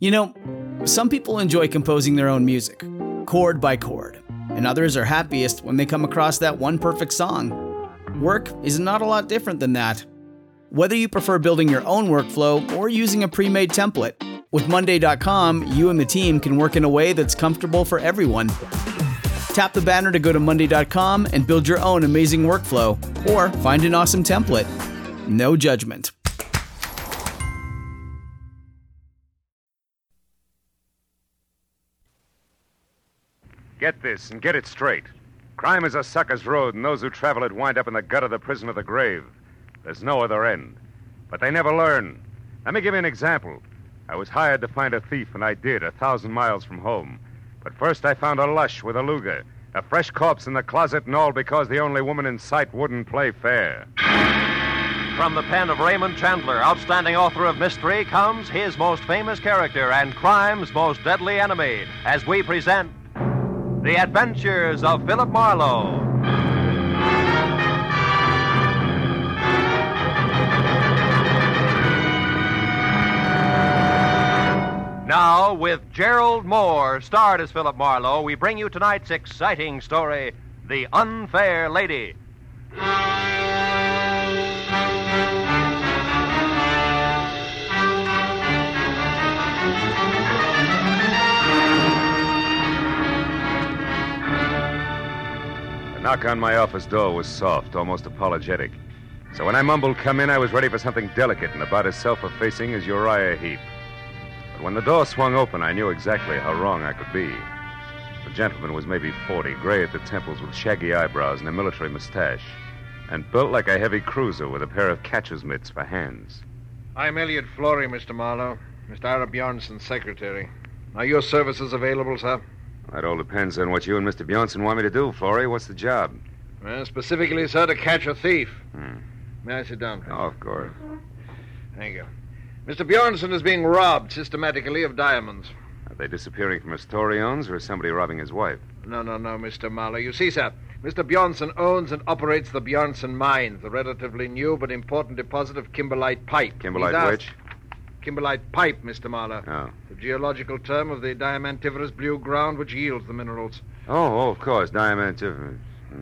You know, some people enjoy composing their own music, chord by chord, and others are happiest when they come across that one perfect song. Work is not a lot different than that. Whether you prefer building your own workflow or using a pre-made template, with Monday.com, you and the team can work in a way that's comfortable for everyone. Tap the banner to go to Monday.com and build your own amazing workflow, or find an awesome template. No judgment. Get this and get it straight. Crime is a sucker's road, and those who travel it wind up in the gut of the prison of the grave. There's no other end. But they never learn. Let me give you an example. I was hired to find a thief, and I did, 1,000 miles from home. But first I found a lush with a Luger, a fresh corpse in the closet, and all because the only woman in sight wouldn't play fair. From the pen of Raymond Chandler, outstanding author of mystery, comes his most famous character and crime's most deadly enemy, as we present The Adventures of Philip Marlowe. Now, with Gerald Moore, starred as Philip Marlowe, we bring you tonight's exciting story, The Unfair Lady. The knock on my office door was soft, almost apologetic. So when I mumbled come in, I was ready for something delicate and about as self-effacing as Uriah Heep. But when the door swung open, I knew exactly how wrong I could be. The gentleman was maybe 40, gray at the temples with shaggy eyebrows and a military mustache, and built like a heavy cruiser with a pair of catcher's mitts for hands. I'm Elliot Flory, Mr. Marlowe. Mr. Ara Bjornson's secretary. Are your services available, sir? That all depends on what you and Mr. Bjornson want me to do, Flory. What's the job? Well, specifically, sir, to catch a thief. May I sit down, please? Oh, of course. Thank you. Mr. Bjornson is being robbed systematically of diamonds. Are they disappearing from a store he owns, or is somebody robbing his wife? No, Mr. Marlowe. You see, sir, Mr. Bjornson owns and operates the Bjornson Mines, the relatively new but important deposit of kimberlite pipe. Kimberlite which? Kimberlite pipe, Mr. Marlowe. Oh. The geological term of the diamantiferous blue ground which yields the minerals. Oh, of course, diamantiferous.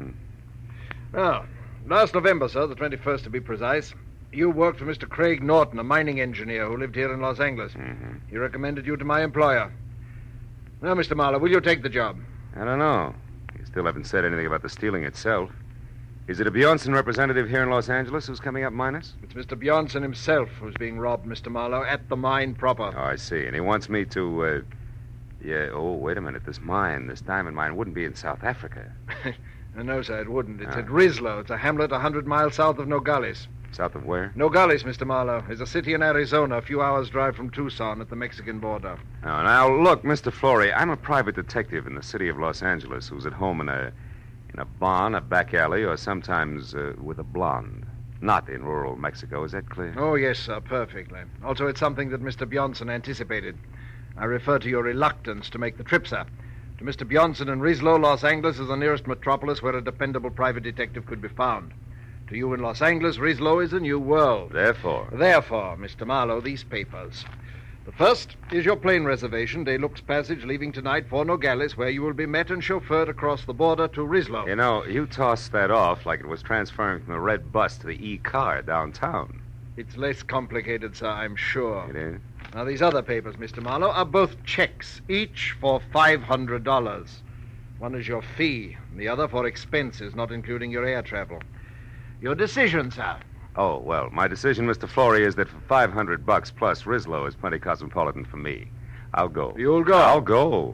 Well, last November, sir, the 21st to be precise, you worked for Mr. Craig Norton, a mining engineer who lived here in Los Angeles. He recommended you to my employer. Now, Mr. Marlowe, will you take the job? I don't know. You still haven't said anything about the stealing itself. Is it a Bjornson representative here in Los Angeles who's coming up minus? It's Mr. Bjornson himself who's being robbed, Mr. Marlowe, at the mine proper. Oh, I see. And he wants me to, wait a minute. This diamond mine wouldn't be in South Africa. No, sir, it wouldn't. It's at Rislo. It's a hamlet 100 miles south of Nogales. South of where? Nogales, Mr. Marlowe, is a city in Arizona, a few hours' drive from Tucson at the Mexican border. Oh, now, look, Mr. Flory, I'm a private detective in the city of Los Angeles who's at home in a barn, a back alley, or sometimes with a blonde. Not in rural Mexico. Is that clear? Oh, yes, sir, perfectly. Also, it's something that Mr. Bjornson anticipated. I refer to your reluctance to make the trip, sir. To Mr. Bjornson in Rislo, Los Angeles is the nearest metropolis where a dependable private detective could be found. To you in Los Angeles, Rislo is a new world. Therefore, Mr. Marlowe, these papers. The first is your plane reservation, De Luxe Passage, leaving tonight for Nogales, where you will be met and chauffeured across the border to Rislo. You know, you tossed that off like it was transferring from the red bus to the E-car downtown. It's less complicated, sir, I'm sure. It is? Now, these other papers, Mr. Marlowe, are both checks, each for $500. One is your fee, and the other for expenses, not including your air travel. Your decision, sir. Oh, well, my decision, Mr. Flory, is that for $500 plus, Rislo is plenty cosmopolitan for me. I'll go. You'll go? I'll go.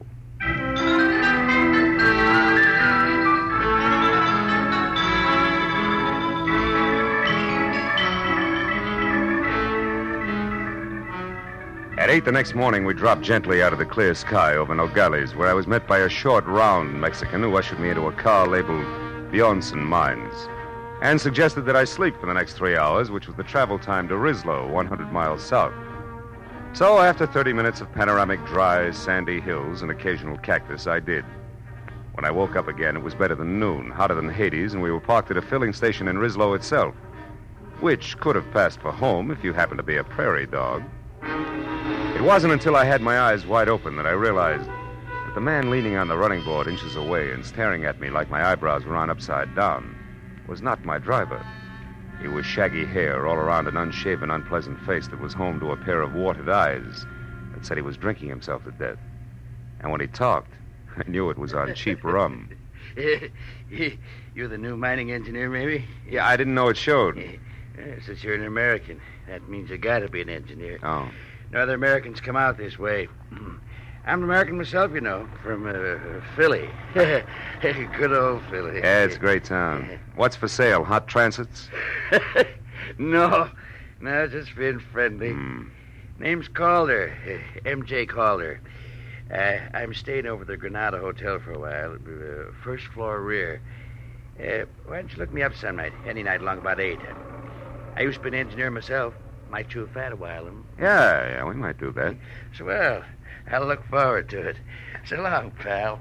At 8 the next morning, we dropped gently out of the clear sky over Nogales, where I was met by a short, round Mexican who ushered me into a car labeled Bjornson Mines, and suggested that I sleep for the next 3 hours, which was the travel time to Rislo, 100 miles south. So after 30 minutes of panoramic, dry, sandy hills and occasional cactus, I did. When I woke up again, it was better than noon, hotter than Hades, and we were parked at a filling station in Rislo itself, which could have passed for home if you happened to be a prairie dog. It wasn't until I had my eyes wide open that I realized that the man leaning on the running board inches away and staring at me like my eyebrows were on upside down was not my driver. He was shaggy hair all around an unshaven, unpleasant face that was home to a pair of warted eyes that said he was drinking himself to death. And when he talked, I knew it was on cheap rum. You're the new mining engineer, maybe? Yeah, I didn't know it showed. Since you're an American, that means you gotta be an engineer. Oh. No other Americans come out this way. I'm an American myself, you know, from Philly. Good old Philly. Yeah, it's a great town. What's for sale? Hot transits? No, just being friendly. Name's Calder, M.J. Calder. I'm staying over at the Granada Hotel for a while, first floor rear. Why don't you look me up some night, any night along about 8. I used to be an engineer myself. Might chew fat a while. Yeah, we might do that. So, well, I'll look forward to it. So long, pal.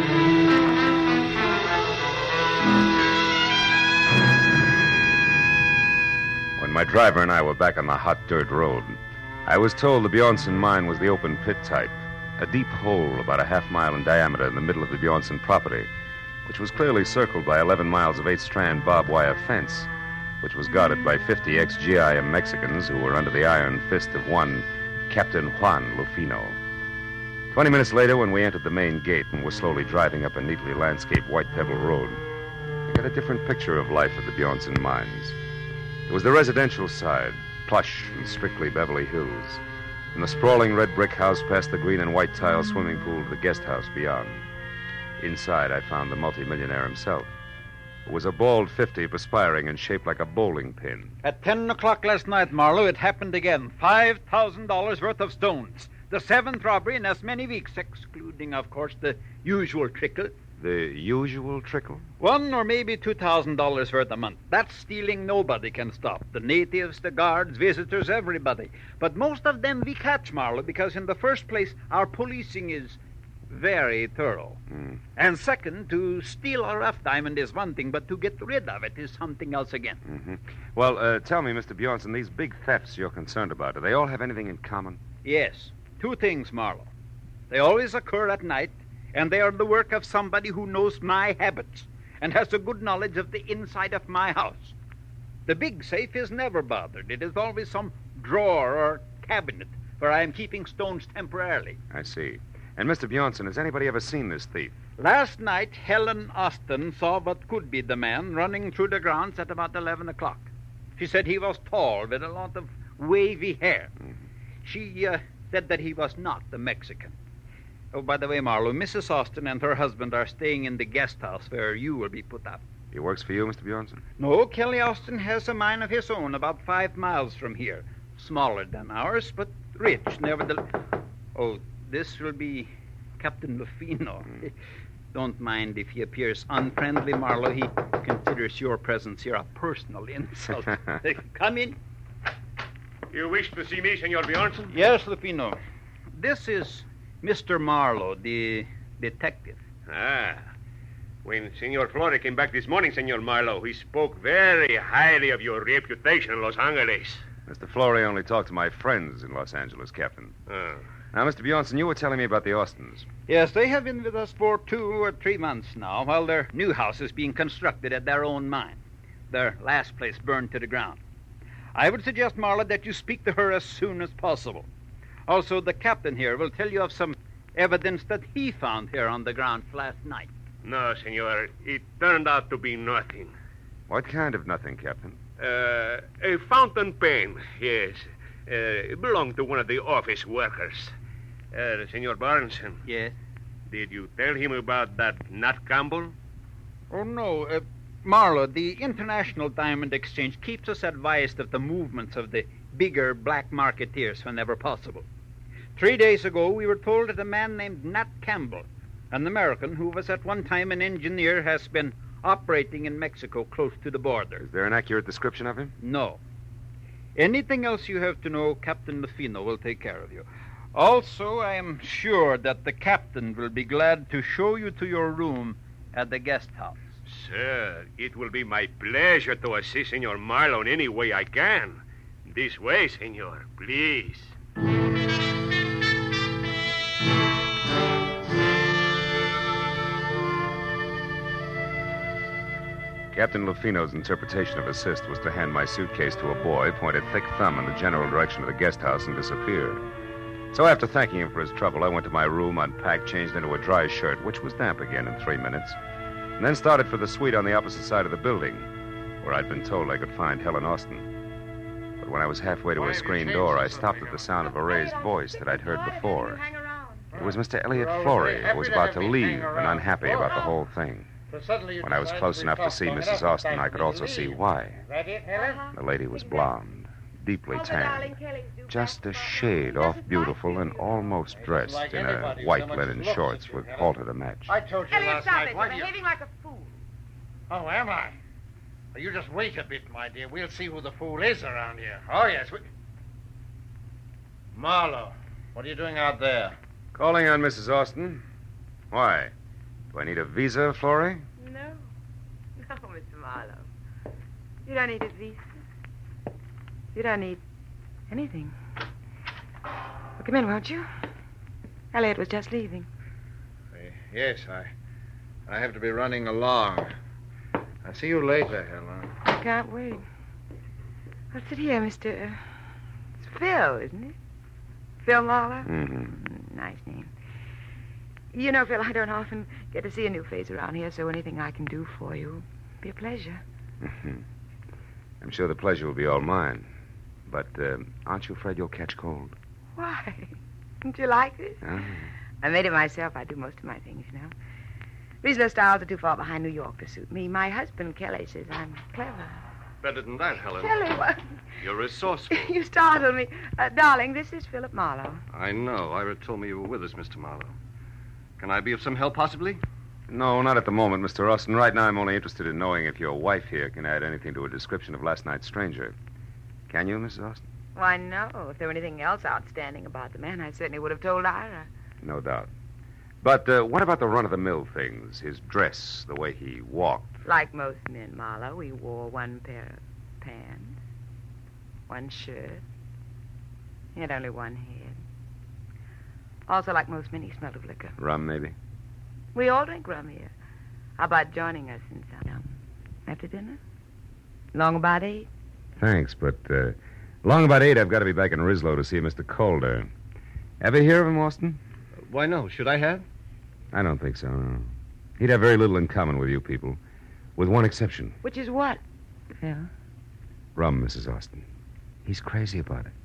When my driver and I were back on the hot dirt road, I was told the Bjornson mine was the open pit type, a deep hole about a half-mile in diameter in the middle of the Bjornson property, which was clearly circled by 11 miles of 8-strand barbed wire fence, which was guarded by 50 ex-GIM Mexicans who were under the iron fist of one Captain Juan Lufino. 20 minutes later, when we entered the main gate and were slowly driving up a neatly landscaped white pebble road, I got a different picture of life at the Bjornson mines. It was the residential side, plush and strictly Beverly Hills, and the sprawling red brick house past the green and white tile swimming pool to the guest house beyond. Inside, I found the multimillionaire himself. It was a bald 50, perspiring and shaped like a bowling pin. At 10 o'clock last night, Marlowe, it happened again. $5,000 worth of stones. The 7th robbery in as many weeks, excluding, of course, the usual trickle. The usual trickle? $1,000 or maybe $2,000 worth a month. That stealing nobody can stop. The natives, the guards, visitors, everybody. But most of them we catch, Marlowe, because in the first place, our policing is very thorough. And second, to steal a rough diamond is one thing, but to get rid of it is something else again. Mm-hmm. Well, tell me, Mr. Bjornson, these big thefts you're concerned about, do they all have anything in common? Yes. 2 things, Marlowe. They always occur at night, and they are the work of somebody who knows my habits and has a good knowledge of the inside of my house. The big safe is never bothered. It is always some drawer or cabinet where I am keeping stones temporarily. I see. And, Mr. Bjornson, has anybody ever seen this thief? Last night, Helen Austin saw what could be the man running through the grounds at about 11 o'clock. She said he was tall with a lot of wavy hair. She said that he was not the Mexican. Oh, by the way, Marlowe, Mrs. Austin and her husband are staying in the guest house where you will be put up. He works for you, Mr. Bjornson? No, Kelly Austin has a mine of his own about 5 miles from here. Smaller than ours, but rich, nevertheless. Oh, this will be Captain Lufino. Don't mind if he appears unfriendly, Marlowe. He considers your presence here a personal insult. Come in. You wish to see me, Senor Bjornson? Yes, Lufino. This is Mr. Marlowe, the detective. Ah. When Senor Flore came back this morning, Senor Marlowe, he spoke very highly of your reputation in Los Angeles. Mr. Flory only talked to my friends in Los Angeles, Captain. Oh. Now, Mr. Bjornson, you were telling me about the Austins. Yes, they have been with us for 2 or 3 months now, while their new house is being constructed at their own mine. Their last place burned to the ground. I would suggest, Marlowe, that you speak to her as soon as possible. Also, the captain here will tell you of some evidence that he found here on the ground last night. No, Senor. It turned out to be nothing. What kind of nothing, Captain? A fountain pen, yes. It belonged to one of the office workers. Senor Bjornson. Yes? Did you tell him about that Nat Campbell? Oh, no. Marlowe, the International Diamond Exchange keeps us advised of the movements of the bigger black marketeers whenever possible. 3 days ago, we were told that a man named Nat Campbell, an American who was at one time an engineer, has been operating in Mexico close to the border. Is there an accurate description of him? No. Anything else you have to know, Captain Lufino will take care of you. Also, I am sure that the captain will be glad to show you to your room at the guest house. Sir, it will be my pleasure to assist Senor Marlowe in any way I can. This way, Senor, please. Captain Lufino's interpretation of assist was to hand my suitcase to a boy, point a thick thumb in the general direction of the guest house, and disappear. So after thanking him for his trouble, I went to my room, unpacked, changed into a dry shirt, which was damp again in 3 minutes, and then started for the suite on the opposite side of the building, where I'd been told I could find Helen Austin. But when I was halfway to a screen door, I stopped at the sound of a raised voice that I'd heard before. It was Mr. Elliot Flory, who was about to leave and unhappy about the whole thing. When I was close enough to see Mrs. Austin, I could also see why. The lady was blonde, deeply tanned, just a shade off beautiful and almost dressed in a white linen shorts with halter to match. I told you Elliot, last stop night. it. Why You're do you... behaving like a fool. Oh, am I? Well, you just wait a bit, my dear. We'll see who the fool is around here. Oh, yes. Marlowe, what are you doing out there? Calling on Mrs. Austin. Why? Do I need a visa, Flory? No. No, Mr. Marlowe. You don't need a visa. You don't need anything. Well, come in, won't you? Elliot was just leaving. Yes, I have to be running along. I'll see you later, Helen. I can't wait. Well, sit here, Mr. It's Phil, isn't it? Phil Marlowe? Mm-hmm. Nice name. You know, Phil, I don't often get to see a new face around here, so anything I can do for you will be a pleasure. Mm-hmm. I'm sure the pleasure will be all mine. But aren't you afraid you'll catch cold? Why? Don't you like this? Oh. I made it myself. I do most of my things, you know. Regional styles are too far behind New York to suit me. My husband, Kelly, says I'm clever. Better than that, Helen. Kelly, what? You're resourceful. You startled me. Darling, this is Philip Marlowe. I know. Ira told me you were with us, Mr. Marlowe. Can I be of some help, possibly? No, not at the moment, Mr. Austin. Right now, I'm only interested in knowing if your wife here can add anything to a description of last night's stranger. Can you, Mrs. Austin? Why, no. If there were anything else outstanding about the man, I certainly would have told Ira. No doubt. But what about the run-of-the-mill things? His dress, the way he walked. Like most men, Marlowe, he wore one pair of pants, one shirt. He had only one head. Also, like most men, he smelled of liquor. Rum, maybe? We all drink rum here. How about joining us in some after dinner? Long about 8? Thanks, but long about 8, I've got to be back in Rislow to see Mr. Calder. Ever hear of him, Austin? Why, no. Should I have? I don't think so, no. He'd have very little in common with you people, with one exception. Which is what, Phil? Rum, Mrs. Austin. He's crazy about it.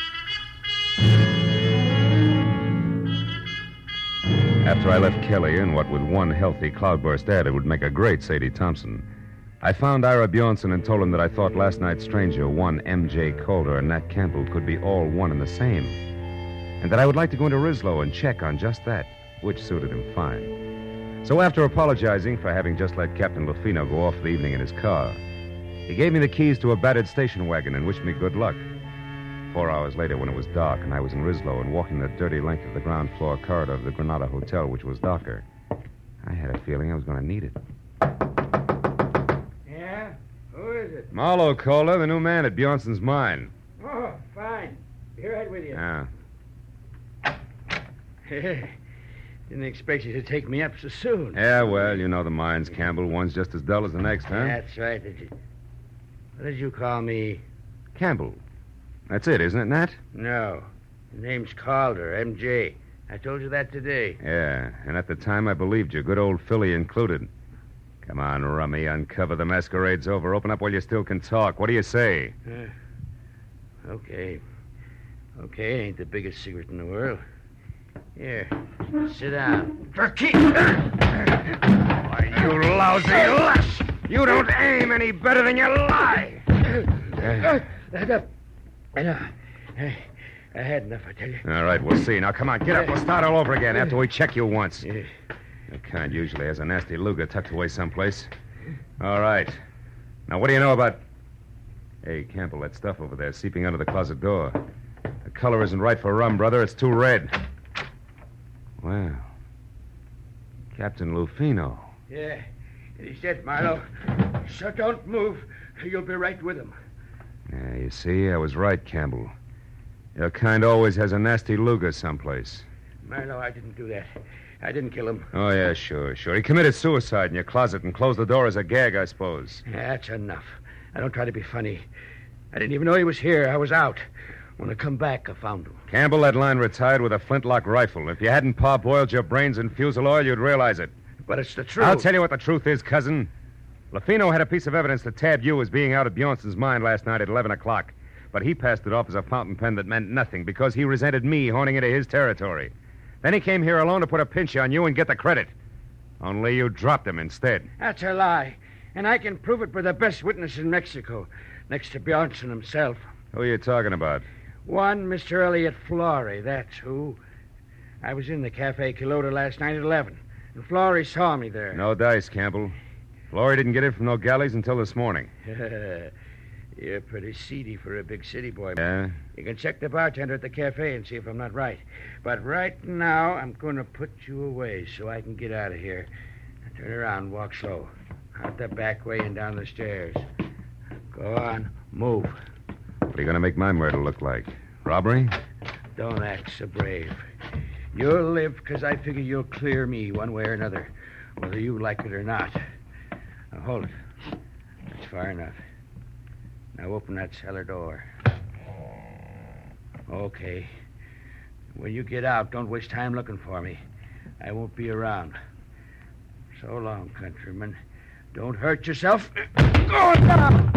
After I left Kelly in what with one healthy cloudburst ad would make a great Sadie Thompson, I found Ira Bjornson and told him that I thought last night's stranger, one M.J. Calder, and Nat Campbell could be all one and the same, and that I would like to go into Rislow and check on just that, which suited him fine. So after apologizing for having just let Captain Lufino go off the evening in his car, he gave me the keys to a battered station wagon and wished me good luck. 4 hours later, when it was dark and I was in Rislow and walking the dirty length of the ground floor corridor of the Granada Hotel, which was darker, I had a feeling I was going to need it. Yeah? Who is it? Marlowe Calder, the new man at Bjornson's mine. Oh, fine. Be right with you. Yeah. Didn't expect you to take me up so soon. Yeah, well, you know the mines, Campbell. One's just as dull as the next, huh? That's right. What did you call me? Campbell. That's it, isn't it, Nat? No. The name's Calder, M.J. I told you that today. Yeah, and at the time I believed you, good old Philly included. Come on, Rummy, uncover the masquerade's over. Open up while you still can talk. What do you say? Okay. Okay, ain't the biggest secret in the world. Here, sit down. Turkey! Why, you lousy lush! You don't aim any better than you lie! I had enough, I tell you. All right, we'll see. Now, come on, get up. We'll start all over again after we check you once. The kind usually has a nasty Luger tucked away someplace. All right. Now, what do you know about... Hey, Campbell, that stuff over there seeping under the closet door. The color isn't right for rum, brother. It's too red. Well, Captain Lufino. Yeah. He said, Marlowe, so don't move. You'll be right with him. Yeah, you see, I was right, Campbell. Your kind always has a nasty Luger someplace. Marlowe, I didn't do that. I didn't kill him. Oh, yeah, sure. He committed suicide in your closet and closed the door as a gag, I suppose. That's enough. I don't try to be funny. I didn't even know he was here. I was out. When I come back, I found him. Campbell, that line retired with a flintlock rifle. If you hadn't parboiled your brains in fusel oil, you'd realize it. But it's the truth. I'll tell you what the truth is, cousin. Lafino had a piece of evidence that tabbed you as being out of Bjornson's mind last night at 11 o'clock. But he passed it off as a fountain pen that meant nothing because he resented me horning into his territory. Then he came here alone to put a pinch on you and get the credit. Only you dropped him instead. That's a lie. And I can prove it by the best witness in Mexico, next to Bjornson himself. Who are you talking about? One Mr. Elliot Flory, that's who. I was in the Cafe Quilota last night at 11, and Flory saw me there. No dice, Campbell. Flory didn't get in from Nogales until this morning. You're pretty seedy for a big city boy. Yeah? You can check the bartender at the cafe and see if I'm not right. But right now, I'm going to put you away so I can get out of here. Now, turn around and walk slow. Out the back way and down the stairs. Go on. Move. What are you going to make my murder look like? Robbery? Don't act so brave. You'll live because I figure you'll clear me one way or another, whether you like it or not. Now, hold it. That's far enough. Now open that cellar door. Okay. When you get out, don't waste time looking for me. I won't be around. So long, countryman. Don't hurt yourself. Go down!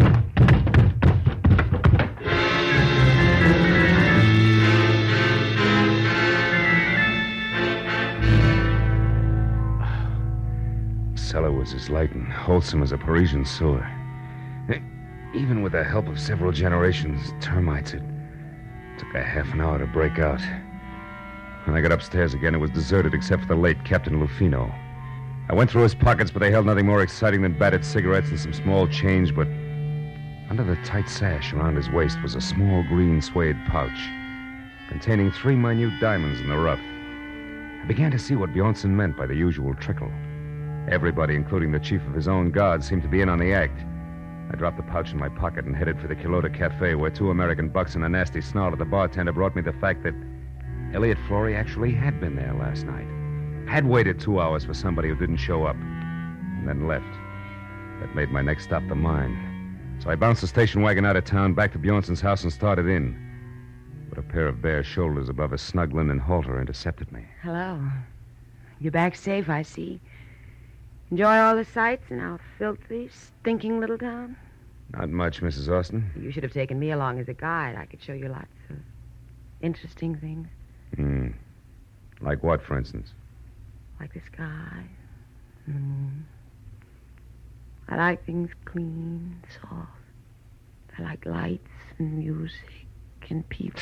The cellar was as light and wholesome as a Parisian sewer. Even with the help of several generations of termites, it took a half an hour to break out. When I got upstairs again, it was deserted except for the late Captain Lufino. I went through his pockets, but they held nothing more exciting than battered cigarettes and some small change, but under the tight sash around his waist was a small green suede pouch containing 3 minute diamonds in the rough. I began to see what Bjornson meant by the usual trickle. Everybody, including the chief of his own guard, seemed to be in on the act. I dropped the pouch in my pocket and headed for the Quilota Cafe, where 2 American bucks and a nasty snarl at the bartender brought me the fact that Elliot Flory actually had been there last night. Had waited 2 hours for somebody who didn't show up, and then left. That made my next stop the mine. So I bounced the station wagon out of town, back to Bjornson's house, and started in. But a pair of bare shoulders above a snug linen halter intercepted me. Hello. You're back safe, I see. Enjoy all the sights in our filthy, stinking little town? Not much, Mrs. Austin. You should have taken me along as a guide. I could show you lots of interesting things. Like what, for instance? Like the sky and the moon. I like things clean, soft. I like lights and music and people.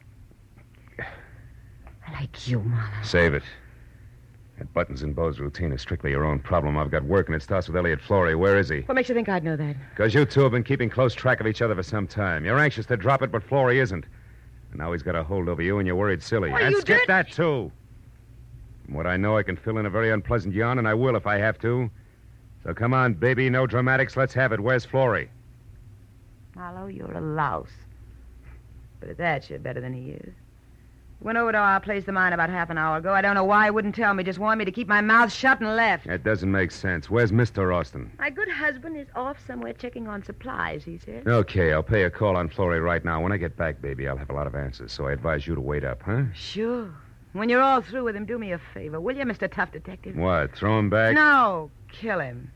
I like you, Marlowe. Save it. That Buttons and Bo's routine is strictly your own problem. I've got work, and it starts with Elliot Flory. Where is he? What makes you think I'd know that? Because you two have been keeping close track of each other for some time. You're anxious to drop it, but Flory isn't. And now he's got a hold over you, and you're worried silly. Well, and you skip did... that, too. From what I know, I can fill in a very unpleasant yarn, and I will if I have to. So come on, baby, no dramatics. Let's have it. Where's Flory? Marlowe, you're a louse. But at that, you're better than he is. Went over to our place of mine about half an hour ago. I don't know why he wouldn't tell me. Just wanted me to keep my mouth shut and left. That doesn't make sense. Where's Mr. Austin? My good husband is off somewhere checking on supplies, he said. Okay, I'll pay a call on Flory right now. When I get back, baby, I'll have a lot of answers, so I advise you to wait up, huh? Sure. When you're all through with him, do me a favor, will you, Mr. Tough Detective? What, throw him back? No, kill him.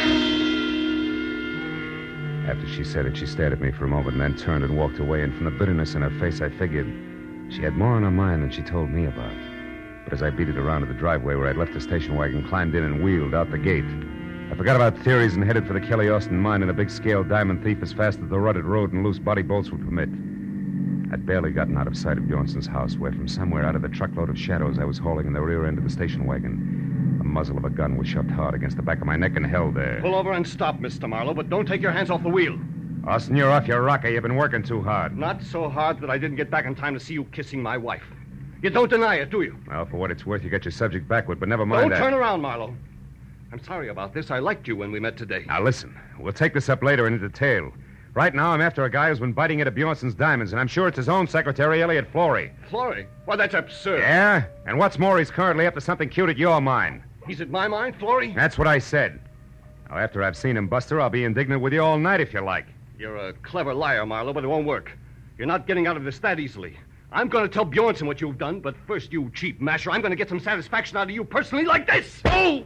After she said it, she stared at me for a moment and then turned and walked away, and from the bitterness in her face, I figured she had more on her mind than she told me about. But as I beat it around to the driveway where I'd left the station wagon, climbed in and wheeled out the gate, I forgot about theories and headed for the Kelly Austin mine in a big-scale diamond thief as fast as the rutted road and loose body bolts would permit. I'd barely gotten out of sight of Bjornson's house, where from somewhere out of the truckload of shadows I was hauling in the rear end of the station wagon, the muzzle of a gun was shoved hard against the back of my neck and held there. Pull over and stop, Mr. Marlowe, but don't take your hands off the wheel. Austin, you're off your rocker. You've been working too hard. Not so hard that I didn't get back in time to see you kissing my wife. You don't deny it, do you? Well, for what it's worth, you got your subject backward, but never mind Don't turn around, Marlowe. I'm sorry about this. I liked you when we met today. Now, listen. We'll take this up later in detail. Right now, I'm after a guy who's been biting into Bjornson's diamonds, and I'm sure it's his own secretary, Elliot Flory. Flory? Why, that's absurd. Yeah? And what's more, he's currently up to something cute at your mine. He's at my mine, Flory? That's what I said. Now, after I've seen him, Buster, I'll be indignant with you all night if you like. You're a clever liar, Marlowe, but it won't work. You're not getting out of this that easily. I'm going to tell Bjornson what you've done, but first, you cheap masher, I'm going to get some satisfaction out of you personally like this. Oh!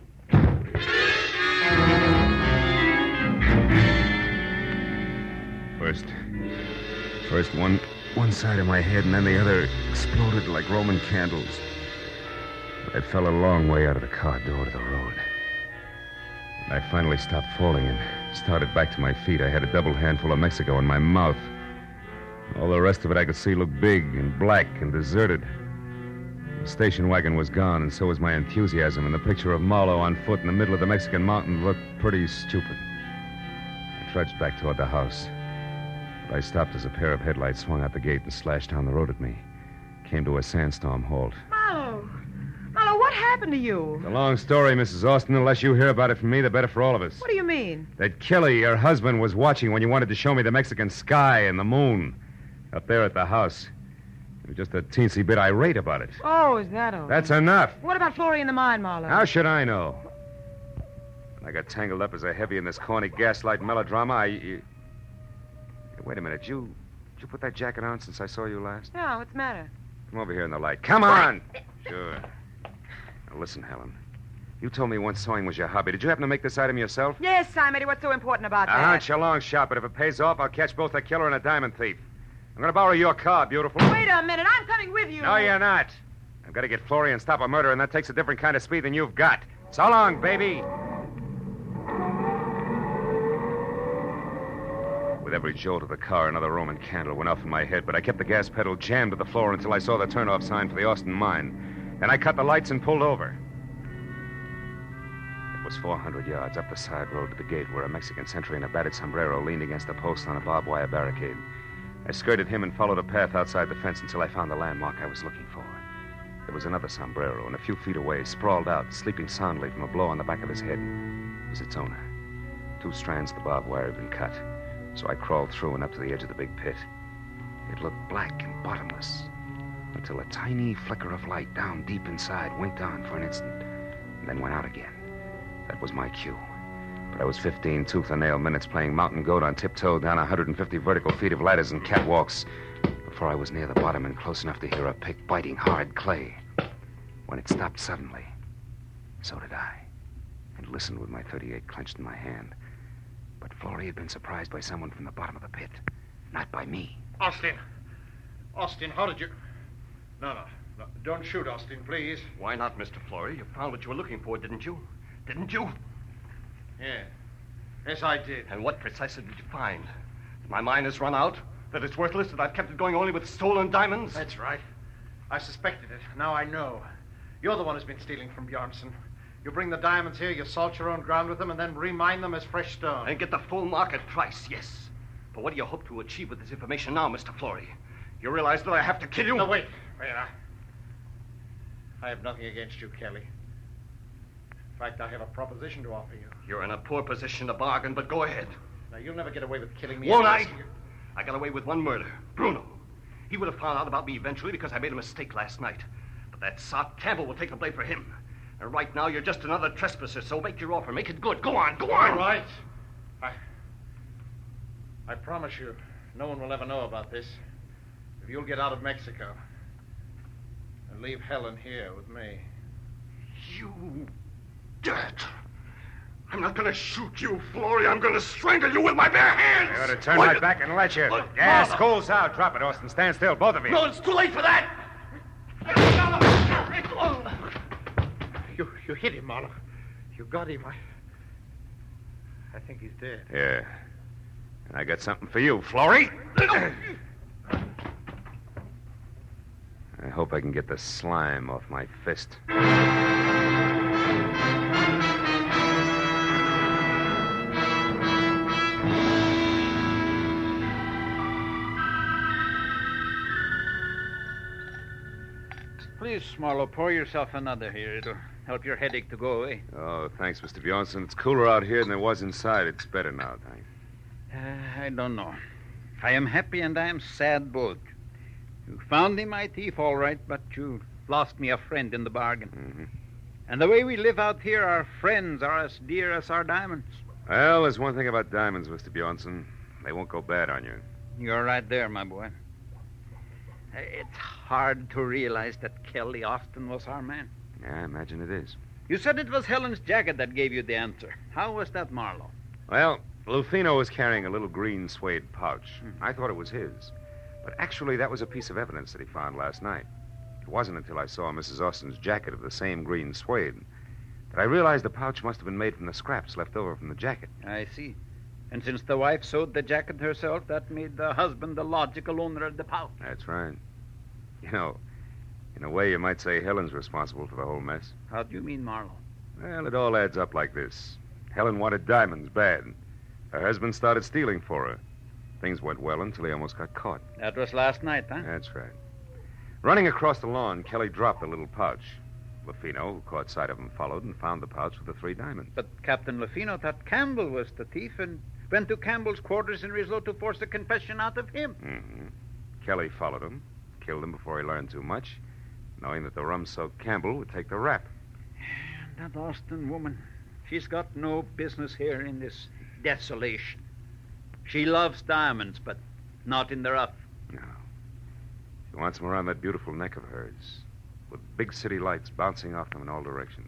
First one side of my head, and then the other exploded like Roman candles. I fell a long way out of the car door to the road. When I finally stopped falling and started back to my feet, I had a double handful of Mexico in my mouth. All the rest of it I could see looked big and black and deserted. The station wagon was gone, and so was my enthusiasm, and the picture of Marlowe on foot in the middle of the Mexican mountain looked pretty stupid. I trudged back toward the house. But I stopped as a pair of headlights swung out the gate and slashed down the road at me. Came to a sandstorm halt. Marlowe! Marlowe, what happened to you? It's a long story, Mrs. Austin. The less you hear about it from me, the better for all of us. What do you mean? That Kelly, your husband, was watching when you wanted to show me the Mexican sky and the moon. Up there at the house. He was just a teensy bit irate about it. Oh, is that all? That's enough. What about Flory in the mine, Marlowe? How should I know? When I got tangled up as a heavy in this corny gaslight melodrama, Wait a minute. Did you put that jacket on since I saw you last? No, what's the matter? Come over here in the light. Come on! Sure. Now listen, Helen. You told me once sewing was your hobby. Did you happen to make this item yourself? Yes, Simon. What's so important about that? Hunch, a long shot, but if it pays off, I'll catch both a killer and a diamond thief. I'm going to borrow your car, beautiful. Wait a minute. I'm coming with you. No, you're not. I've got to get Flory and stop a murder, and that takes a different kind of speed than you've got. So long, baby. With every jolt of the car, another Roman candle went off in my head, but I kept the gas pedal jammed to the floor until I saw the turnoff sign for the Austin mine. Then I cut the lights and pulled over. It was 400 yards up the side road to the gate where a Mexican sentry in a battered sombrero leaned against a post on a barbed wire barricade. I skirted him and followed a path outside the fence until I found the landmark I was looking for. There was another sombrero, and a few feet away, sprawled out, sleeping soundly from a blow on the back of his head, was its owner. 2 strands of the barbed wire had been cut. So I crawled through and up to the edge of the big pit. It looked black and bottomless until a tiny flicker of light down deep inside winked on for an instant and then went out again. That was my cue. But I was 15 tooth-and-nail minutes playing mountain goat on tiptoe down 150 vertical feet of ladders and catwalks before I was near the bottom and close enough to hear a pick biting hard clay. When it stopped suddenly, so did I, and listened with my .38 clenched in my hand. But Flory had been surprised by someone from the bottom of the pit, not by me. Austin, how did you... No, don't shoot, Austin, please. Why not, Mr. Flory? You found what you were looking for, didn't you? Didn't you? Yeah. Yes, I did. And what precisely did you find? That my mine has run out? That it's worthless? That I've kept it going only with stolen diamonds? That's right. I suspected it. Now I know. You're the one who's been stealing from Bjornson. You bring the diamonds here, you salt your own ground with them, and then remine them as fresh stone. And get the full market price, yes. But what do you hope to achieve with this information now, Mr. Flory? You realize that I have to kill you? No, wait. I have nothing against you, Kelly. In fact, I have a proposition to offer you. You're in a poor position to bargain, but go ahead. Now, you'll never get away with killing me. Won't I? I got away with one murder. Bruno. He would have found out about me eventually because I made a mistake last night. But that sot Campbell will take the blame for him. And right now, you're just another trespasser, so make your offer. Make it good. Go on. All right. I promise you, no one will ever know about this. If you'll get out of Mexico and leave Helen here with me. You dirt. I'm not going to shoot you, Flory. I'm going to strangle you with my bare hands. I ought to turn my back and let you. Gas cools out. Drop it, Austin. Stand still, both of you. No, it's too late for that. You hit him, Marlowe. You got him. I think he's dead. Yeah. And I got something for you, Flory. I hope I can get the slime off my fist. Please, Marlowe, pour yourself another here. It'll help your headache to go away. Oh, thanks, Mr. Bjornson. It's cooler out here than it was inside. It's better now, thanks. I don't know. I am happy and I am sad both. You found me my thief, all right, but you lost me a friend in the bargain. Mm-hmm. And the way we live out here, our friends are as dear as our diamonds. Well, there's one thing about diamonds, Mr. Bjornson. They won't go bad on you. You're right there, my boy. It's hard to realize that Kelly Austin was our man. Yeah, I imagine it is. You said it was Helen's jacket that gave you the answer. How was that, Marlowe? Well, Lufino was carrying a little green suede pouch. I thought it was his. But actually, that was a piece of evidence that he found last night. It wasn't until I saw Mrs. Austin's jacket of the same green suede that I realized the pouch must have been made from the scraps left over from the jacket. I see. And since the wife sewed the jacket herself, that made the husband the logical owner of the pouch. That's right. You know, in a way, you might say Helen's responsible for the whole mess. How do you mean, Marlowe? Well, it all adds up like this. Helen wanted diamonds bad. Her husband started stealing for her. Things went well until he almost got caught. That was last night, huh? That's right. Running across the lawn, Kelly dropped the little pouch. Lufino, who caught sight of him, followed and found the pouch with the 3 diamonds. But Captain Lufino thought Campbell was the thief and went to Campbell's quarters in Rislo to force a confession out of him. Mm-hmm. Kelly followed him, killed him before he learned too much, knowing that the rum-soaked Campbell would take the rap. That Austin woman, she's got no business here in this desolation. She loves diamonds, but not in the rough. No. She wants them around that beautiful neck of hers, with big city lights bouncing off them in all directions.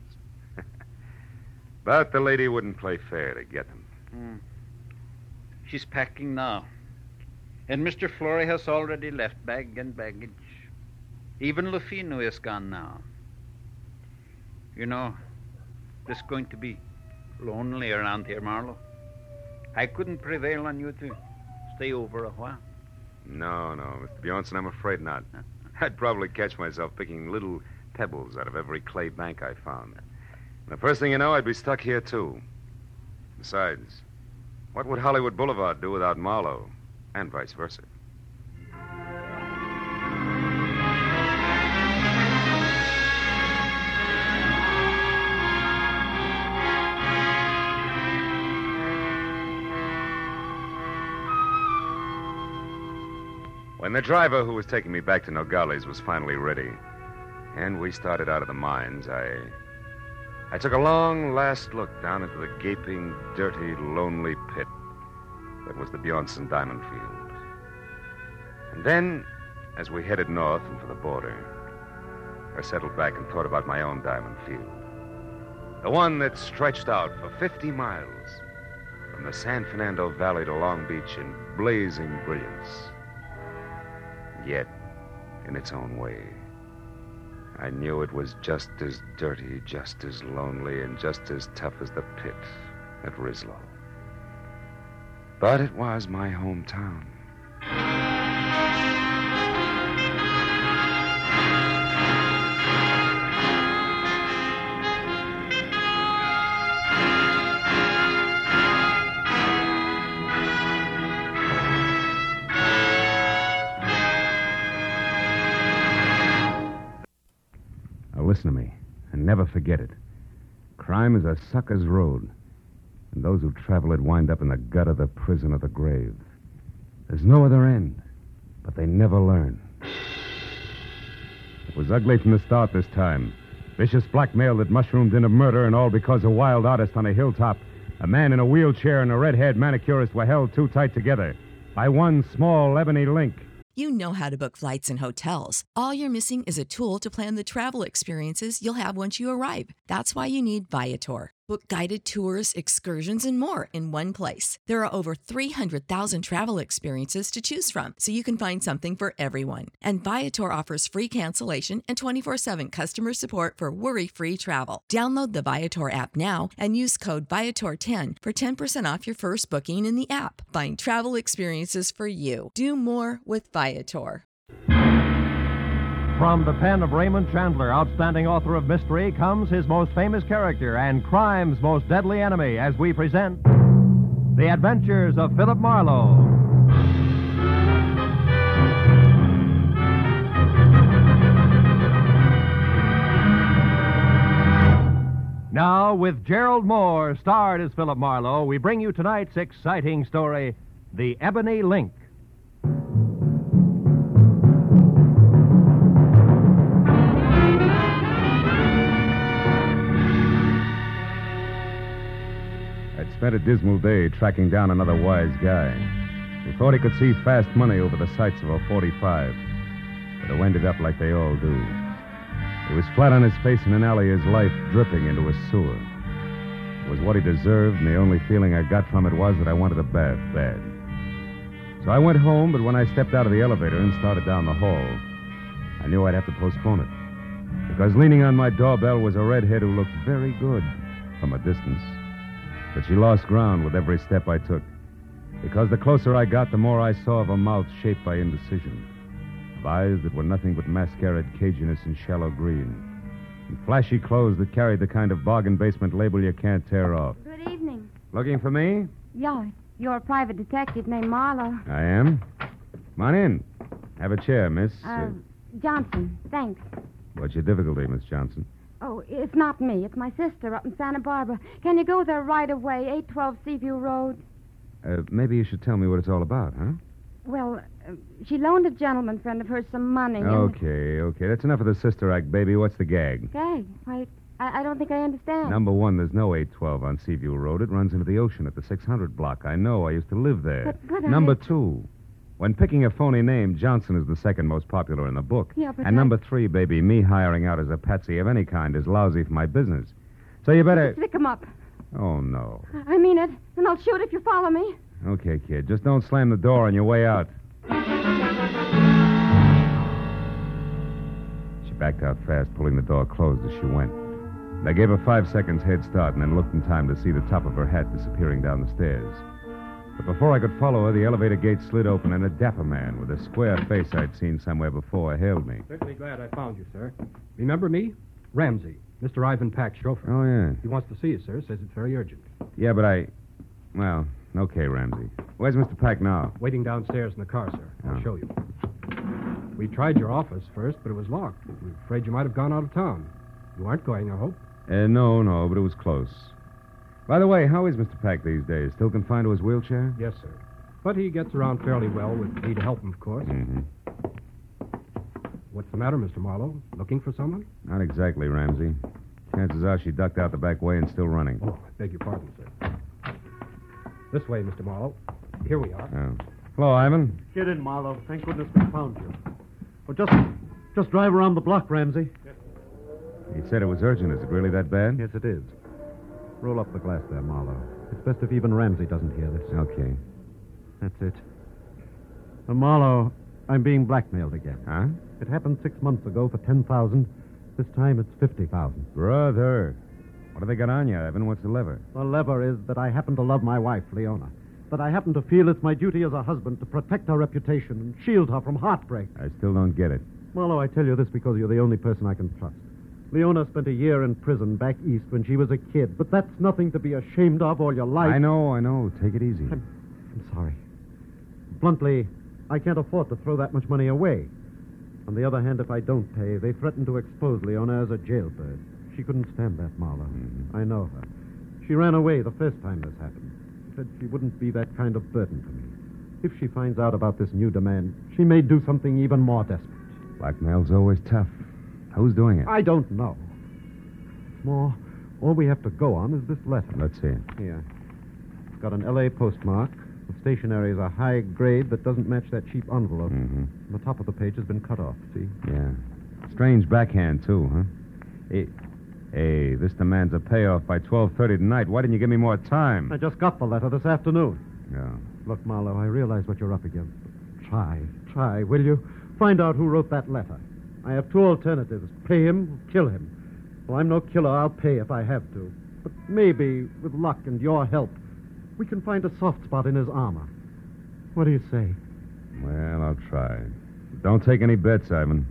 But the lady wouldn't play fair to get them. She's packing now. And Mr. Flory has already left bag and baggage. Even Lufino is gone now. You know, it's going to be lonely around here, Marlowe. I couldn't prevail on you to stay over a while. No, Mr. Bjornson, I'm afraid not. I'd probably catch myself picking little pebbles out of every clay bank I found. And the first thing you know, I'd be stuck here, too. Besides, what would Hollywood Boulevard do without Marlowe? And vice versa. When the driver who was taking me back to Nogales was finally ready, and we started out of the mines, I took a long last look down into the gaping, dirty, lonely pit that was the Bjornson Diamond Field. And then, as we headed north and for the border, I settled back and thought about my own diamond field. The one that stretched out for 50 miles from the San Fernando Valley to Long Beach in blazing brilliance. Yet, in its own way, I knew it was just as dirty, just as lonely, and just as tough as the pit at Rislo. But it was my hometown. Listen to me, and never forget it. Crime is a sucker's road, and those who travel it wind up in the gut of the prison or the grave. There's no other end, but they never learn. It was ugly from the start this time. Vicious blackmail that mushroomed into murder, and all because a wild artist on a hilltop, a man in a wheelchair, and a red-haired manicurist were held too tight together by one small ebony link. You know how to book flights and hotels. All you're missing is a tool to plan the travel experiences you'll have once you arrive. That's why you need Viator. Book guided tours, excursions, and more in one place. There are over 300,000 travel experiences to choose from, so you can find something for everyone. And Viator offers free cancellation and 24/7 customer support for worry-free travel. Download the Viator app now and use code Viator10 for 10% off your first booking in the app. Find travel experiences for you. Do more with Viator. From the pen of Raymond Chandler, outstanding author of mystery, comes his most famous character and crime's most deadly enemy as we present The Adventures of Philip Marlowe. Now, with Gerald Moore, starred as Philip Marlowe, we bring you tonight's exciting story, The Ebony Link. I'd spent a dismal day tracking down another wise guy who thought he could see fast money over the sights of a 45, but who ended up like they all do. He was flat on his face in an alley, his life dripping into a sewer. It was what he deserved, and the only feeling I got from it was that I wanted a bath bad. So I went home, but when I stepped out of the elevator and started down the hall, I knew I'd have to postpone it. Because leaning on my doorbell was a redhead who looked very good from a distance. But she lost ground with every step I took. Because the closer I got, the more I saw of a mouth shaped by indecision. Of eyes that were nothing but mascaraed caginess and shallow green. And flashy clothes that carried the kind of bargain basement label you can't tear off. Good evening. Looking for me? Yeah, you're a private detective named Marlowe. I am. Come on in. Have a chair, miss. Johnson, thanks. What's your difficulty, Miss Johnson? Oh, it's not me. It's my sister up in Santa Barbara. Can you go there right away, 812 Seaview Road? Maybe you should tell me what it's all about, huh? Well, she loaned a gentleman friend of hers some money. Okay. That's enough of the sister act, baby. What's the gag? Gag? Why, I don't think I understand. Number one, there's no 812 on Seaview Road. It runs into the ocean at the 600 block. I know. I used to live there. But Number two, when picking a phony name, Johnson is the second most popular in the book. Yeah, but and number three, baby, me hiring out as a patsy of any kind is lousy for my business. So you better... Stick him up. Oh, no. I mean it, and I'll shoot if you follow me. Okay, kid. Just don't slam the door on your way out. She backed out fast, pulling the door closed as she went. I gave her 5 seconds head start and then looked in time to see the top of her hat disappearing down the stairs. But before I could follow her, the elevator gate slid open and a dapper man with a square face I'd seen somewhere before hailed me. Certainly glad I found you, sir. Remember me? Ramsey, Mr. Ivan Pack's chauffeur. Oh, yeah. He wants to see you, sir. Says it's very urgent. Yeah, but Well, okay, Ramsey. Where's Mr. Pack now? Waiting downstairs in the car, sir. I'll Oh. show you. We tried your office first, but it was locked. We were afraid you might have gone out of town. You aren't going, I hope. No, but it was close. By the way, how is Mr. Pack these days? Still confined to his wheelchair? Yes, sir. But he gets around fairly well with me to help him, of course. Mm-hmm. What's the matter, Mr. Marlowe? Looking for someone? Not exactly, Ramsey. Chances are she ducked out the back way and still running. Oh, I beg your pardon, sir. This way, Mr. Marlowe. Here we are. Oh. Hello, Ivan. Get in, Marlowe. Thank goodness we found you. Well, just drive around the block, Ramsey. He said it was urgent. Is it really that bad? Yes, it is. Roll up the glass there, Marlowe. It's best if even Ramsey doesn't hear this. Okay. That's it. Marlowe, I'm being blackmailed again. Huh? It happened 6 months ago for $10,000. This time it's $50,000. Brother. What have they got on you, Ivan? What's the lever? The lever is that I happen to love my wife, Leona. That I happen to feel it's my duty as a husband to protect her reputation and shield her from heartbreak. I still don't get it. Marlowe, I tell you this because you're the only person I can trust. Leona spent a year in prison back east when she was a kid, but that's nothing to be ashamed of all your life. I know. Take it easy. I'm sorry. Bluntly, I can't afford to throw that much money away. On the other hand, if I don't pay, they threaten to expose Leona as a jailbird. She couldn't stand that, Marlowe. Mm-hmm. I know her. She ran away the first time this happened. She said she wouldn't be that kind of burden to me. If she finds out about this new demand, she may do something even more desperate. Blackmail's always tough. Who's doing it? I don't know. All we have to go on is this letter. Let's see it. Here. It's got an L.A. postmark. The stationery is a high grade that doesn't match that cheap envelope. Mm-hmm. The top of the page has been cut off, see? Yeah. Strange backhand, too, huh? Hey, this demands a payoff by 12:30 tonight. Why didn't you give me more time? I just got the letter this afternoon. Yeah. Look, Marlowe, I realize what you're up against. Try, will you? Find out who wrote that letter. I have two alternatives. Pay him or kill him. Well, I'm no killer. I'll pay if I have to. But maybe, with luck and your help, we can find a soft spot in his armor. What do you say? Well, I'll try. Don't take any bets, Ivan.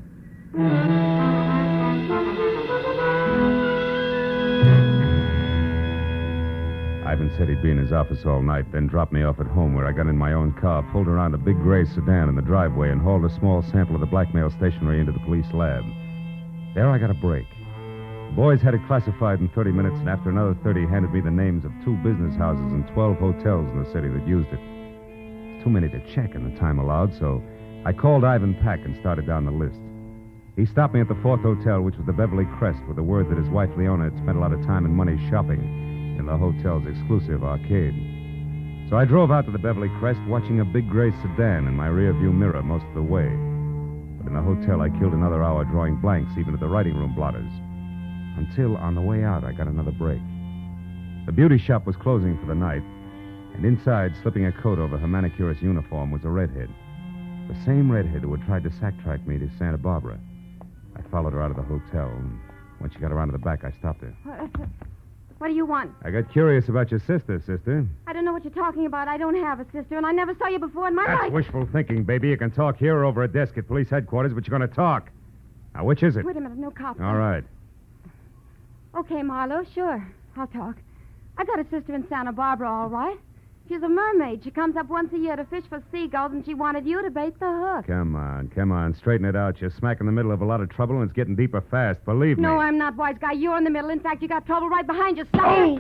Ivan said he'd be in his office all night, then dropped me off at home where I got in my own car, pulled around a big gray sedan in the driveway, and hauled a small sample of the blackmail stationery into the police lab. There I got a break. The boys had it classified in 30 minutes, and after another 30 handed me the names of 2 business houses and 12 hotels in the city that used it. It's too many to check in the time allowed, so I called Ivan Pack and started down the list. He stopped me at the Fourth Hotel, which was the Beverly Crest, with the word that his wife Leona had spent a lot of time and money shopping in the hotel's exclusive arcade. So I drove out to the Beverly Crest, watching a big gray sedan in my rearview mirror most of the way. But in the hotel, I killed another hour drawing blanks, even at the writing room blotters. Until, on the way out, I got another break. The beauty shop was closing for the night, and inside, slipping a coat over her manicurist's uniform, was a redhead. The same redhead who had tried to sack-track me to Santa Barbara. I followed her out of the hotel, and when she got around to the back, I stopped her. What do you want? I got curious about your sister. I don't know what you're talking about. I don't have a sister, and I never saw you before in my That's life. wishful thinking, baby. You can talk here or over a desk at police headquarters, but you're going to talk. Now, which is it? Wait a minute, no cops. All right. Okay, Marlo, sure. I'll talk. I got a sister in Santa Barbara, all right. She's a mermaid. She comes up once a year to fish for seagulls, and she wanted you to bait the hook. Come on. Straighten it out. You're smack in the middle of a lot of trouble, and it's getting deeper fast. Believe me. No, I'm not, wise guy. You're in the middle. In fact, you got trouble right behind you. Stop. Oh!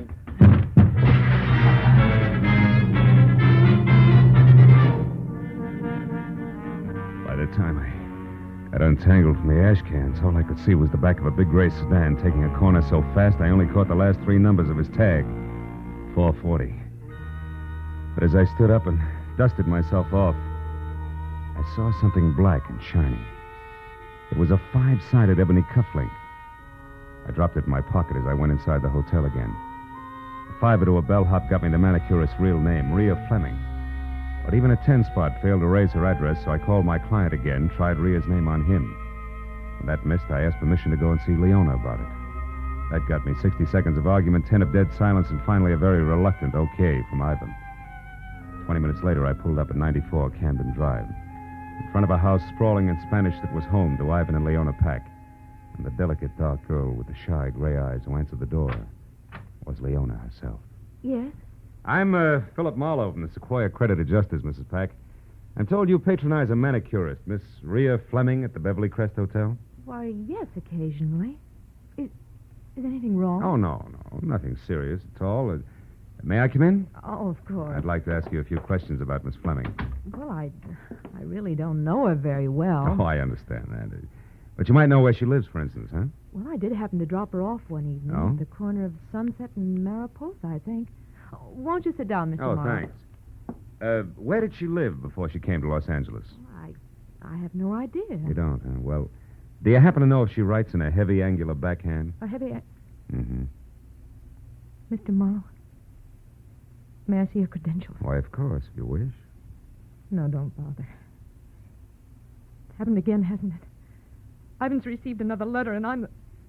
By the time I got untangled from the ash cans, all I could see was the back of a big gray sedan taking a corner so fast I only caught the last 3 numbers of his tag. 440. But as I stood up and dusted myself off, I saw something black and shiny. It was a 5-sided ebony cufflink. I dropped it in my pocket as I went inside the hotel again. A fiver to a bellhop got me the manicurist's real name, Rhea Fleming. But even a 10-spot failed to raise her address, so I called my client again, tried Rhea's name on him. When that missed, I asked permission to go and see Leona about it. That got me 60 seconds of argument, 10 of dead silence, and finally a very reluctant okay from Ivan. 20 minutes later, I pulled up at 94 Camden Drive, in front of a house sprawling in Spanish that was home to Ivan and Leona Pack. And the delicate, dark girl with the shy gray eyes who answered the door was Leona herself. Yes? I'm Philip Marlowe from the Sequoia Credit Adjusters, Mrs. Pack. I'm told you patronize a manicurist, Miss Rhea Fleming at the Beverly Crest Hotel. Why, yes, occasionally. Is anything wrong? Oh, no. Nothing serious at all. May I come in? Oh, of course. I'd like to ask you a few questions about Miss Fleming. Well, I really don't know her very well. Oh, I understand that. But you might know where she lives, for instance, huh? Well, I did happen to drop her off one evening Oh? at the corner of Sunset and Mariposa, I think. Oh, won't you sit down, Mr. Oh, Morrow? thanks. Where did she live before she came to Los Angeles? I have no idea. You don't, huh? Well, do you happen to know if she writes in a heavy, angular backhand? A heavy... Mm-hmm. Mr. Morrow, may I see your credentials? Why, of course, if you wish. No, don't bother. It's happened again, hasn't it? Ivan's received another letter, and I'm the...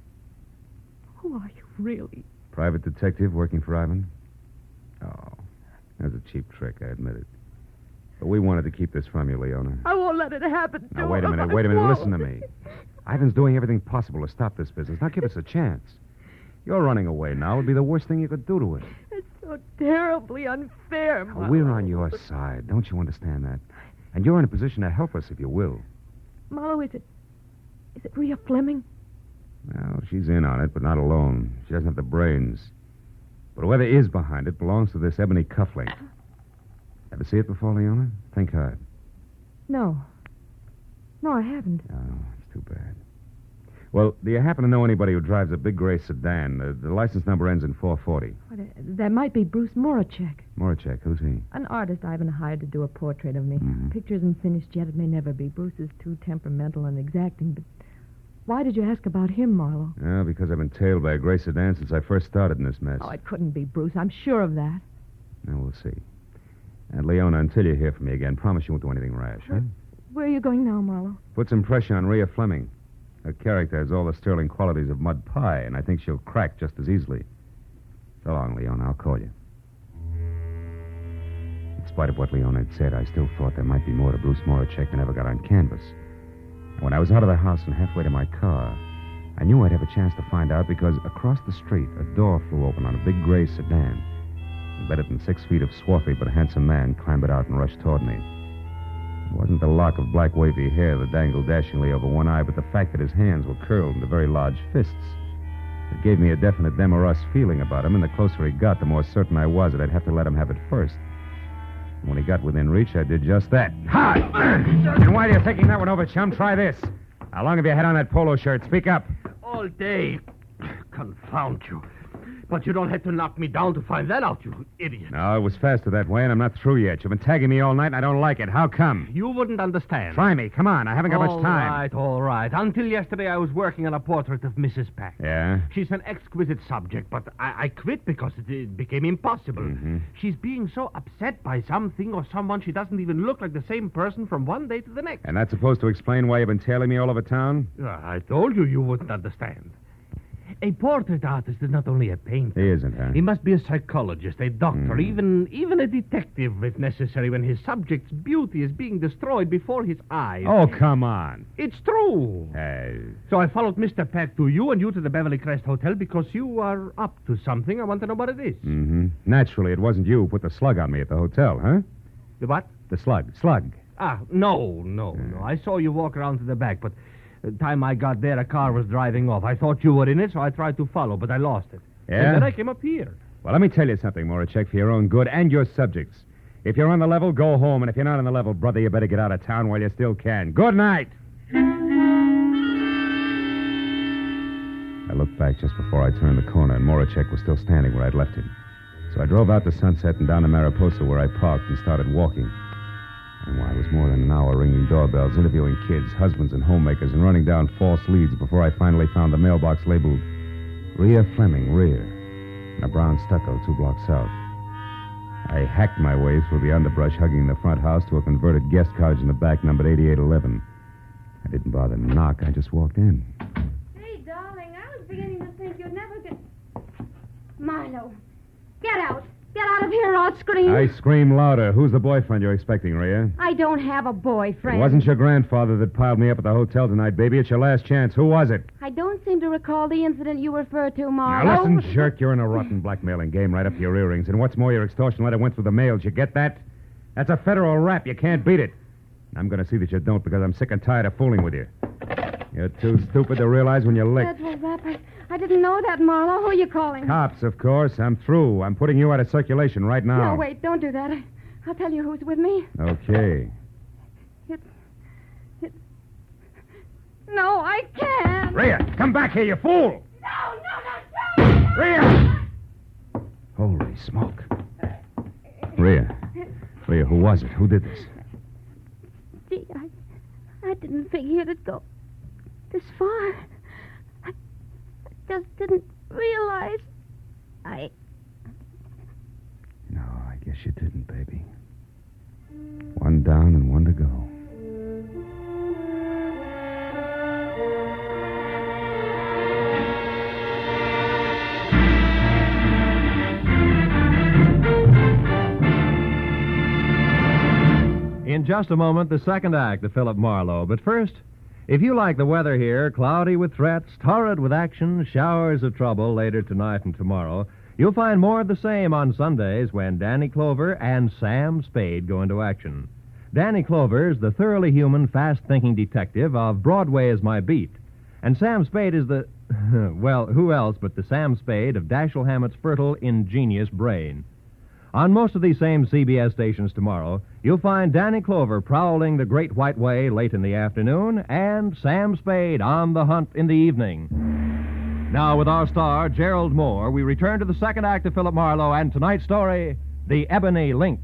Who are you, really? Private detective working for Ivan? Oh, that's a cheap trick, I admit it. But we wanted to keep this from you, Leona. I won't let it happen. Now, wait a minute. Listen to me. Ivan's doing everything possible to stop this business. Now, give us a chance. You're running away now. It would be the worst thing you could do to us. It's so terribly unfair, Marlowe. We're on your side. Don't you understand that? And you're in a position to help us if you will. Marlowe, is it Rhea Fleming? Well, she's in on it, but not alone. She doesn't have the brains. But whoever is behind it belongs to this ebony cufflink. Ever see it before, Leona? Think hard. No, I haven't. Oh, it's too bad. Well, do you happen to know anybody who drives a big gray sedan? The license number ends in 440. Well, that might be Bruce Moracek. Moracek, who's he? An artist Ivan hired to do a portrait of me. Mm-hmm. Picture isn't finished yet. It may never be. Bruce is too temperamental and exacting, but why did you ask about him, Marlowe? Yeah, because I've been tailed by a gray sedan since I first started in this mess. Oh, it couldn't be Bruce. I'm sure of that. Now, we'll see. And, Leona, until you hear from me again, promise you won't do anything rash, huh? Where are you going now, Marlowe? Put some pressure on Rhea Fleming. Her character has all the sterling qualities of mud pie, and I think she'll crack just as easily. So long, Leona. I'll call you. In spite of what Leona had said, I still thought there might be more to Bruce Moracek than ever got on canvas. And when I was out of the house and halfway to my car, I knew I'd have a chance to find out because across the street, a door flew open on a big gray sedan. And better than 6 feet of swarthy but handsome man clambered out and rushed toward me. It wasn't the lock of black wavy hair that dangled dashingly over one eye, but the fact that his hands were curled into very large fists. It gave me a definite them or us feeling about him, and the closer he got, the more certain I was that I'd have to let him have it first. When he got within reach, I did just that. Ha! And while you're thinking that one over, chum, try this. How long have you had on that polo shirt? Speak up. All day. Confound you. But you don't have to knock me down to find that out, you idiot. No, it was faster that way, and I'm not through yet. You've been tagging me all night, and I don't like it. How come? You wouldn't understand. Try me. Come on. I haven't got much time. All right. Until yesterday, I was working on a portrait of Mrs. Pack. Yeah? She's an exquisite subject, but I quit because it became impossible. Mm-hmm. She's being so upset by something or someone she doesn't even look like the same person from one day to the next. And that's supposed to explain why you've been tailing me all over town? I told you wouldn't understand. A portrait artist is not only a painter. He isn't, huh? He must be a psychologist, a doctor, even a detective, if necessary, when his subject's beauty is being destroyed before his eyes. Oh, come on. It's true. So I followed Mr. Peck to you and you to the Beverly Crest Hotel because you are up to something. I want to know what it is. Mm-hmm. Naturally, it wasn't you who put the slug on me at the hotel, huh? The what? The slug. Slug. No. I saw you walk around to the back, but the time I got there, a car was driving off. I thought you were in it, so I tried to follow, but I lost it. Yeah? And then I came up here. Well, let me tell you something, Moracek, for your own good and your subjects. If you're on the level, go home, and if you're not on the level, brother, you better get out of town while you still can. Good night! I looked back just before I turned the corner, and Moracek was still standing where I'd left him. So I drove out to Sunset and down to Mariposa, where I parked and started walking. And I was more than an hour ringing doorbells, interviewing kids, husbands, and homemakers, and running down false leads before I finally found the mailbox labeled Rhea Fleming, rear, in a brown stucco 2 blocks south. I hacked my way through the underbrush hugging the front house to a converted guest cottage in the back numbered 8811. I didn't bother to knock. I just walked in. Hey, darling, I was beginning to think you'd never get... Milo, get out. Get out of here or I'll scream. I scream louder. Who's the boyfriend you're expecting, Rhea? I don't have a boyfriend. It wasn't your grandfather that piled me up at the hotel tonight, baby. It's your last chance. Who was it? I don't seem to recall the incident you refer to, Marlo. Now, listen, jerk. You're in a rotten blackmailing game right up to your earrings. And what's more, your extortion letter went through the mail. Did you get that? That's a federal rap. You can't beat it. I'm going to see that you don't because I'm sick and tired of fooling with you. You're too stupid to realize when you're licked. Federal rap. I didn't know that, Marlo. Who are you calling? Cops, of course. I'm through. I'm putting you out of circulation right now. No, wait. Don't do that. I'll tell you who's with me. Okay. No, I can't. Rhea, come back here, you fool! No. Rhea! Holy smoke. Rhea, who was it? Who did this? Gee, I didn't figure it'd go this far. I just didn't realize No, I guess you didn't, baby. One down and one to go. In just a moment, the second act of Philip Marlowe. But first, if you like the weather here, cloudy with threats, torrid with action, showers of trouble later tonight and tomorrow, you'll find more of the same on Sundays when Danny Clover and Sam Spade go into action. Danny Clover is the thoroughly human, fast-thinking detective of Broadway Is My Beat. And Sam Spade is the... well, who else but the Sam Spade of Dashiell Hammett's fertile, ingenious brain. On most of these same CBS stations tomorrow, you'll find Danny Clover prowling the Great White Way late in the afternoon and Sam Spade on the hunt in the evening. Now, with our star, Gerald Moore, we return to the second act of Philip Marlowe and tonight's story, The Ebony Link.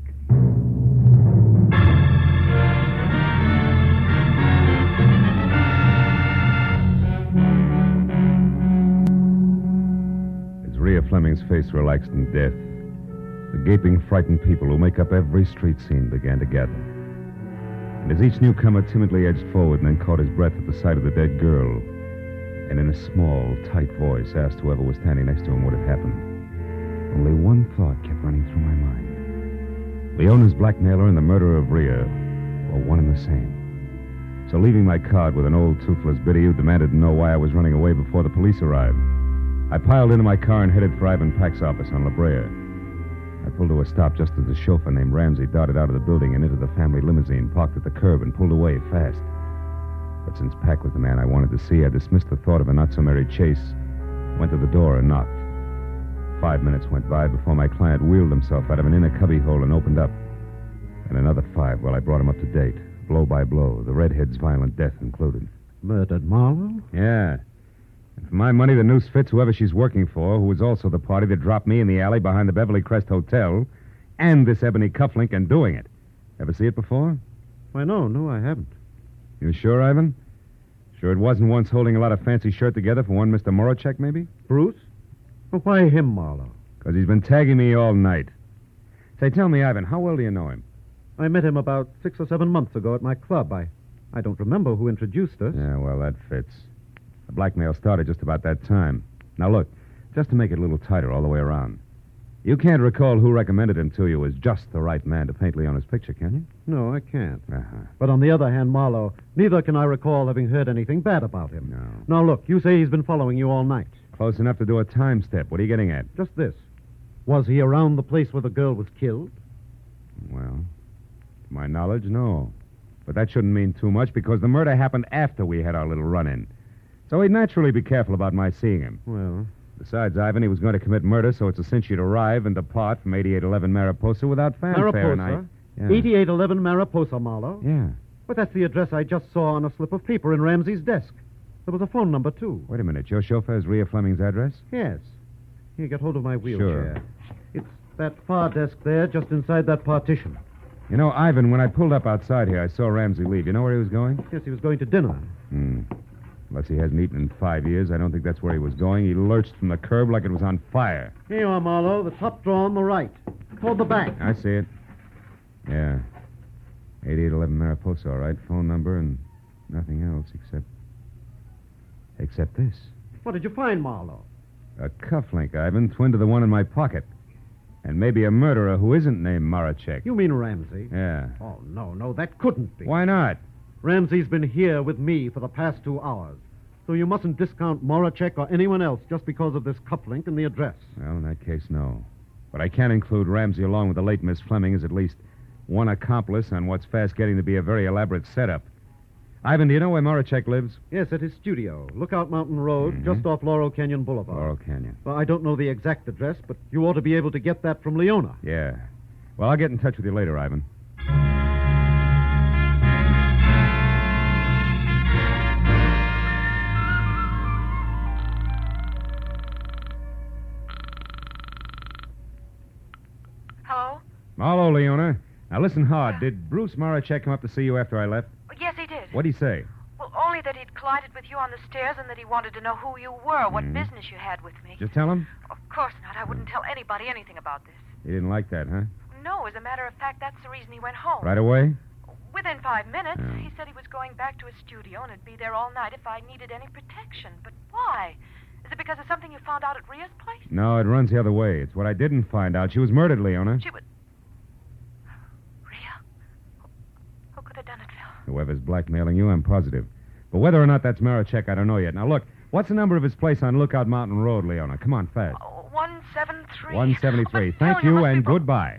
As Rhea Fleming's face relaxed in death, the gaping, frightened people who make up every street scene began to gather. And as each newcomer timidly edged forward and then caught his breath at the sight of the dead girl, and in a small, tight voice asked whoever was standing next to him what had happened, only one thought kept running through my mind. Leona's blackmailer and the murderer of Rhea were one and the same. So leaving my card with an old, toothless biddy who demanded to know why I was running away before the police arrived, I piled into my car and headed for Ivan Pack's office on La Brea. I pulled to a stop just as the chauffeur named Ramsey darted out of the building and into the family limousine, parked at the curb, and pulled away fast. But since Pack was the man I wanted to see, I dismissed the thought of a not-so-merry chase, went to the door and knocked. 5 minutes went by before my client wheeled himself out of an inner cubbyhole and opened up. And another 5 while I brought him up to date. Blow by blow. The redhead's violent death included. Murdered Marlowe? Yeah. And for my money, the noose fits whoever she's working for, who was also the party that dropped me in the alley behind the Beverly Crest Hotel, and this ebony cufflink and doing it. Ever see it before? Why, no, I haven't. You sure, Ivan? Sure it wasn't once holding a lot of fancy shirt together for one Mr. Moracek, maybe? Bruce? Well, why him, Marlowe? Because he's been tagging me all night. Say, tell me, Ivan, how well do you know him? I met him about 6 or 7 months ago at my club. I don't remember who introduced us. Yeah, well, that fits. The blackmail started just about that time. Now, look, just to make it a little tighter all the way around. You can't recall who recommended him to you as just the right man to paint Leona's picture, can you? No, I can't. Uh-huh. But on the other hand, Marlowe, neither can I recall having heard anything bad about him. No. Now, look, you say he's been following you all night. Close enough to do a time step. What are you getting at? Just this. Was he around the place where the girl was killed? Well, to my knowledge, no. But that shouldn't mean too much because the murder happened after we had our little run-in. So he'd naturally be careful about my seeing him. Well... Besides, Ivan, he was going to commit murder, so it's a cinch you'd arrive and depart from 8811 Mariposa without fanfare. Mariposa? Yeah. 8811 Mariposa, Marlowe? Yeah. But that's the address I just saw on a slip of paper in Ramsey's desk. There was a phone number, too. Wait a minute. Your chauffeur's Rhea Fleming's address? Yes. Here, get hold of my wheelchair. Sure. It's that far desk there, just inside that partition. You know, Ivan, when I pulled up outside here, I saw Ramsey leave. You know where he was going? Yes, he was going to dinner. Unless he hasn't eaten in 5 years, I don't think that's where he was going. He lurched from the curb like it was on fire. Here you are, Marlowe. The top drawer on the right. Toward the back. I see it. Yeah. 8811 Mariposa, all right. Phone number and nothing else except this. What did you find, Marlowe? A cufflink, Ivan, twin to the one in my pocket. And maybe a murderer who isn't named Moracek. You mean Ramsey? Yeah. Oh, no, that couldn't be. Why not? Ramsey's been here with me for the past 2 hours. So you mustn't discount Moracek or anyone else just because of this cufflink and the address. Well, in that case, no. But I can include Ramsey along with the late Miss Fleming as at least one accomplice on what's fast getting to be a very elaborate setup. Ivan, do you know where Moracek lives? Yes, at his studio. Lookout Mountain Road, just off Laurel Canyon Boulevard. Laurel Canyon. Well, I don't know the exact address, but you ought to be able to get that from Leona. Yeah. Well, I'll get in touch with you later, Ivan. Hello? Hello, Leona. Now, listen hard. Did Bruce Moracek come up to see you after I left? Yes, he did. What'd he say? Well, only that he'd collided with you on the stairs and that he wanted to know who you were, what business you had with me. Just tell him? Of course not. I wouldn't tell anybody anything about this. He didn't like that, huh? No, as a matter of fact, that's the reason he went home. Right away? Within 5 minutes. He said he was going back to his studio and would be there all night if I needed any protection. But why? Is it because of something you found out at Rhea's place? No, it runs the other way. It's what I didn't find out. She was murdered, Leona. She would... Rhea? Who could have done it, Phil? Whoever's blackmailing you, I'm positive. But whether or not that's Moracek, I don't know yet. Now, look, what's the number of his place on Lookout Mountain Road, Leona? Come on, fast. 173. 173. Thank you, and goodbye.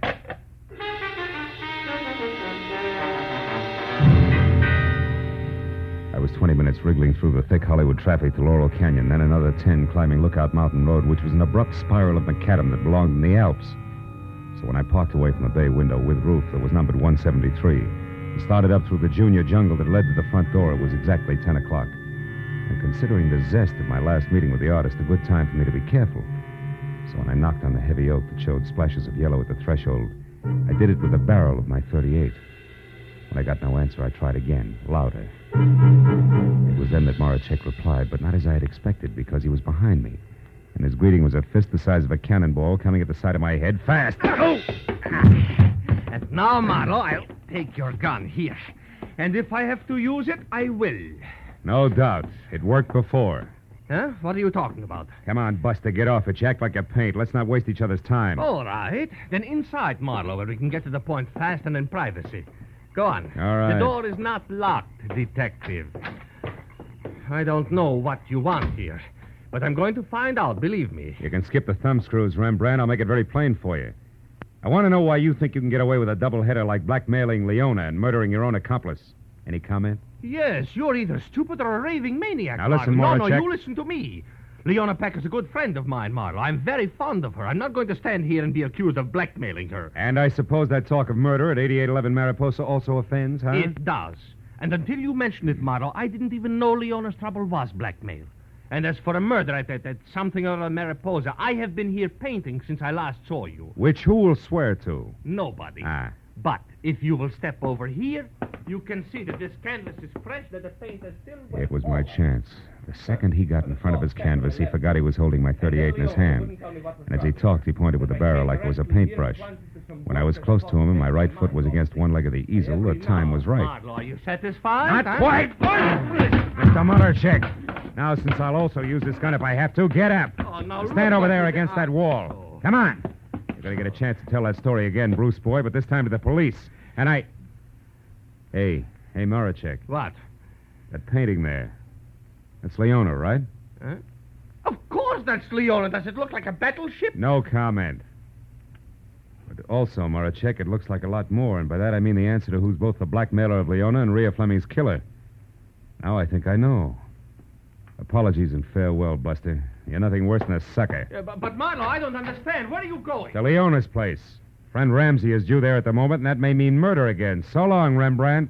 I was 20 minutes wriggling through the thick Hollywood traffic to Laurel Canyon, then another 10 climbing Lookout Mountain Road, which was an abrupt spiral of macadam that belonged in the Alps. So when I parked away from the bay window with roof that was numbered 173 and started up through the junior jungle that led to the front door, it was exactly 10 o'clock. And considering the zest of my last meeting with the artist, a good time for me to be careful. So when I knocked on the heavy oak that showed splashes of yellow at the threshold, I did it with the barrel of my .38. When I got no answer, I tried again, louder. It was then that Moracek replied, but not as I had expected, because he was behind me. And his greeting was a fist the size of a cannonball coming at the side of my head, fast. Oh! And now, Marlowe, I'll take your gun here. And if I have to use it, I will. No doubt. It worked before. Huh? What are you talking about? Come on, Buster, get off it. You act like a paint. Let's not waste each other's time. All right. Then inside, Marlowe, where we can get to the point fast and in privacy. Go on. All right. The door is not locked, detective. I don't know what you want here, but I'm going to find out, believe me. You can skip the thumbscrews, Rembrandt. I'll make it very plain for you. I want to know why you think you can get away with a doubleheader like blackmailing Leona and murdering your own accomplice. Any comment? Yes, you're either stupid or a raving maniac. Now listen, Marlowe. No, Moracek. you listen to me. Leona Peck is a good friend of mine, Marlowe. I'm very fond of her. I'm not going to stand here and be accused of blackmailing her. And I suppose that talk of murder at 8811 Mariposa also offends, huh? It does. And until you mentioned it, Marlowe, I didn't even know Leona's trouble was blackmail. And as for a murder at something or other Mariposa, I have been here painting since I last saw you. Which who will swear to? Nobody. Ah. But if you will step over here, you can see that this canvas is fresh, that the paint is still wet. It was my chance. The second he got in front of his canvas, he forgot he was holding my .38 in his hand. And as he talked, he pointed with the barrel like it was a paintbrush. When I was close to him and my right foot was against one leg of the easel, the time was right. Marlowe, are you satisfied? Not quite! Mr. Mullercheck. Now, since I'll also use this gun if I have to, get up. Stand over there against that wall. Come on. You're going to get a chance to tell that story again, Bruce boy, but this time to the police. And I... Hey, Mullercheck. What? That painting there. That's Leona, right? Huh? Of course that's Leona. Does it look like a battleship? No comment. But also, Mullercheck, it looks like a lot more, and by that I mean the answer to who's both the blackmailer of Leona and Rhea Fleming's killer. Now I think I know. Apologies and farewell, Buster. You're nothing worse than a sucker. Yeah, but Marlowe, I don't understand. Where are you going? To Leona's place. Friend Ramsey is due there at the moment, and that may mean murder again. So long, Rembrandt.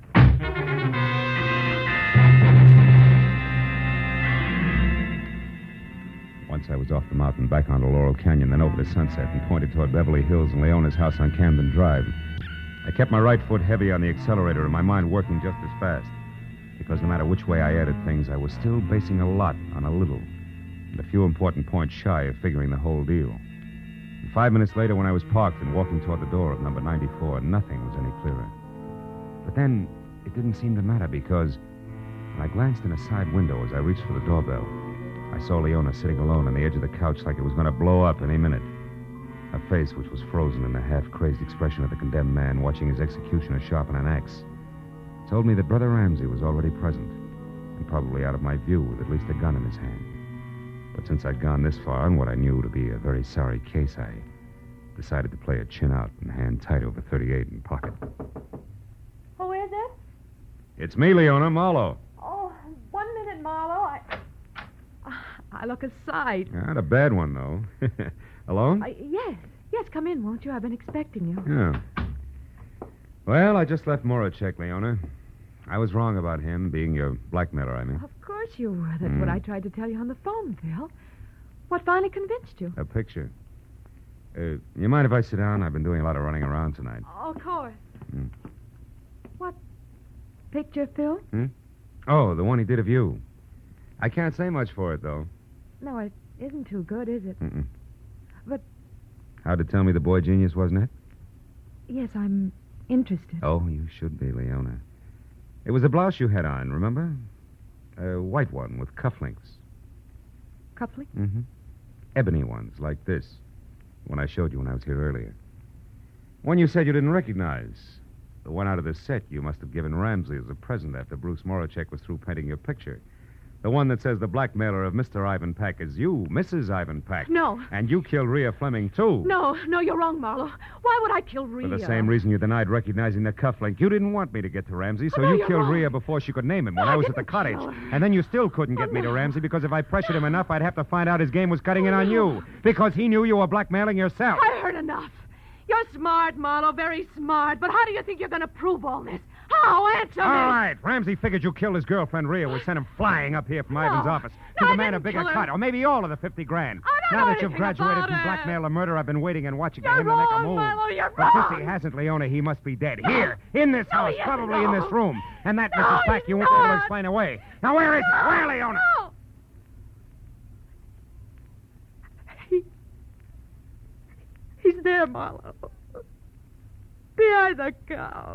Once I was off the mountain, back onto Laurel Canyon, then over to Sunset, and pointed toward Beverly Hills and Leona's house on Camden Drive. I kept my right foot heavy on the accelerator and my mind working just as fast. Because no matter which way I added things, I was still basing a lot on a little, and a few important points shy of figuring the whole deal. And 5 minutes later, when I was parked and walking toward the door of number 94, nothing was any clearer. But then, it didn't seem to matter because when I glanced in a side window as I reached for the doorbell, I saw Leona sitting alone on the edge of the couch like it was going to blow up any minute. Her face, which was frozen in the half-crazed expression of the condemned man watching his executioner sharpen an axe, told me that Brother Ramsey was already present, and probably out of my view with at least a gun in his hand. But since I'd gone this far on what I knew to be a very sorry case, I decided to play it chin out and hand tight over 38 in pocket. Who is it? It's me, Leona, Marlowe. Oh, 1 minute, Marlowe. I look a sight. Not a bad one, though. Alone? Yes, come in, won't you? I've been expecting you. Yeah. Well, I just left Moracek, Leona. I was wrong about him, being your blackmailer, I mean. Of course you were. That's what I tried to tell you on the phone, Phil. What finally convinced you? A picture. You mind if I sit down? I've been doing a lot of running around tonight. Oh, of course. What picture, Phil? Oh, the one he did of you. I can't say much for it, though. No, it isn't too good, is it? But... How'd it tell me the boy genius, wasn't it? Yes, I'm interested. Oh, you should be, Leona. It was a blouse you had on, remember? A white one with cufflinks. Cufflinks? Ebony ones, like this. One I showed you when I was here earlier. One you said you didn't recognize. The one out of the set you must have given Ramsey as a present after Bruce Moracek was through painting your picture. The one that says the blackmailer of Mr. Ivan Pack is you, Mrs. Ivan Pack. No. And you killed Rhea Fleming, too. No, you're wrong, Marlowe. Why would I kill Rhea? For the same reason you denied recognizing the cufflink. You didn't want me to get to Ramsey, so you killed Rhea before she could name him when I was at the cottage. And then you still couldn't get me to Ramsey because if I pressured him enough, I'd have to find out his game was cutting in on you. Because he knew you were blackmailing yourself. I heard enough. You're smart, Marlowe, very smart. But how do you think you're going to prove all this? How? Answer me. All right. Ramsey figured you killed his girlfriend, Rhea. We sent him flying up here from Ivan's office to demand a bigger cut, or maybe all of the 50 grand. Now that you've graduated from blackmail and murder, I've been waiting and watching for him to make a move. Marlowe, you're but since he hasn't, Leona, he must be dead. Here, in this house, probably in this room. And that Mrs. Pack you won't be able to explain away. Now, where is he? Where, Leona? He's there, Marlowe. Behind the couch.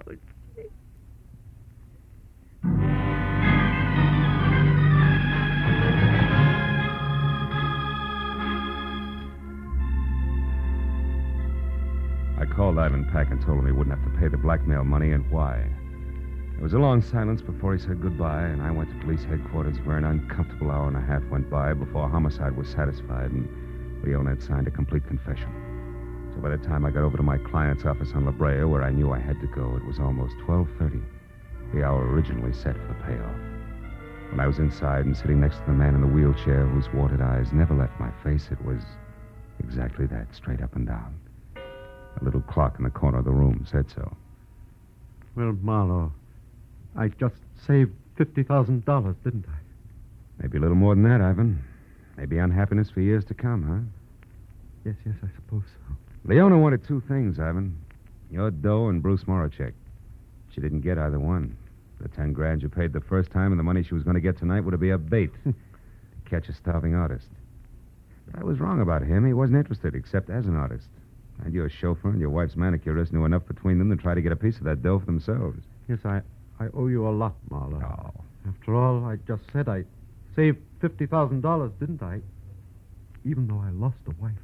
I called Ivan Pack and told him he wouldn't have to pay the blackmail money and why. There was a long silence before he said goodbye, and I went to police headquarters where an uncomfortable hour and a half went by before homicide was satisfied and Leona had signed a complete confession. So by the time I got over to my client's office on La Brea, where I knew I had to go, it was almost 12:30, the hour originally set for the payoff. When I was inside and sitting next to the man in the wheelchair whose watered eyes never left my face, it was exactly that, straight up and down. A little clock in the corner of the room said so. Well, Marlowe, I just saved $50,000, didn't I? Maybe a little more than that, Ivan. Maybe unhappiness for years to come, huh? Yes, I suppose so. Leona wanted two things, Ivan. Your dough and Bruce Moracek. She didn't get either one. The $10,000 you paid the first time and the money she was going to get tonight would be a bait to catch a starving artist. But I was wrong about him. He wasn't interested, except as an artist. And your chauffeur and your wife's manicurist knew enough between them to try to get a piece of that dough for themselves. Yes, I owe you a lot, Marlowe. Oh. After all, I just said I saved $50,000, didn't I? Even though I lost a wife.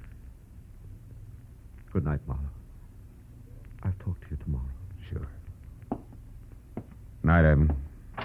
Good night, Marlowe. I'll talk to you tomorrow. Sure. Night, Evan.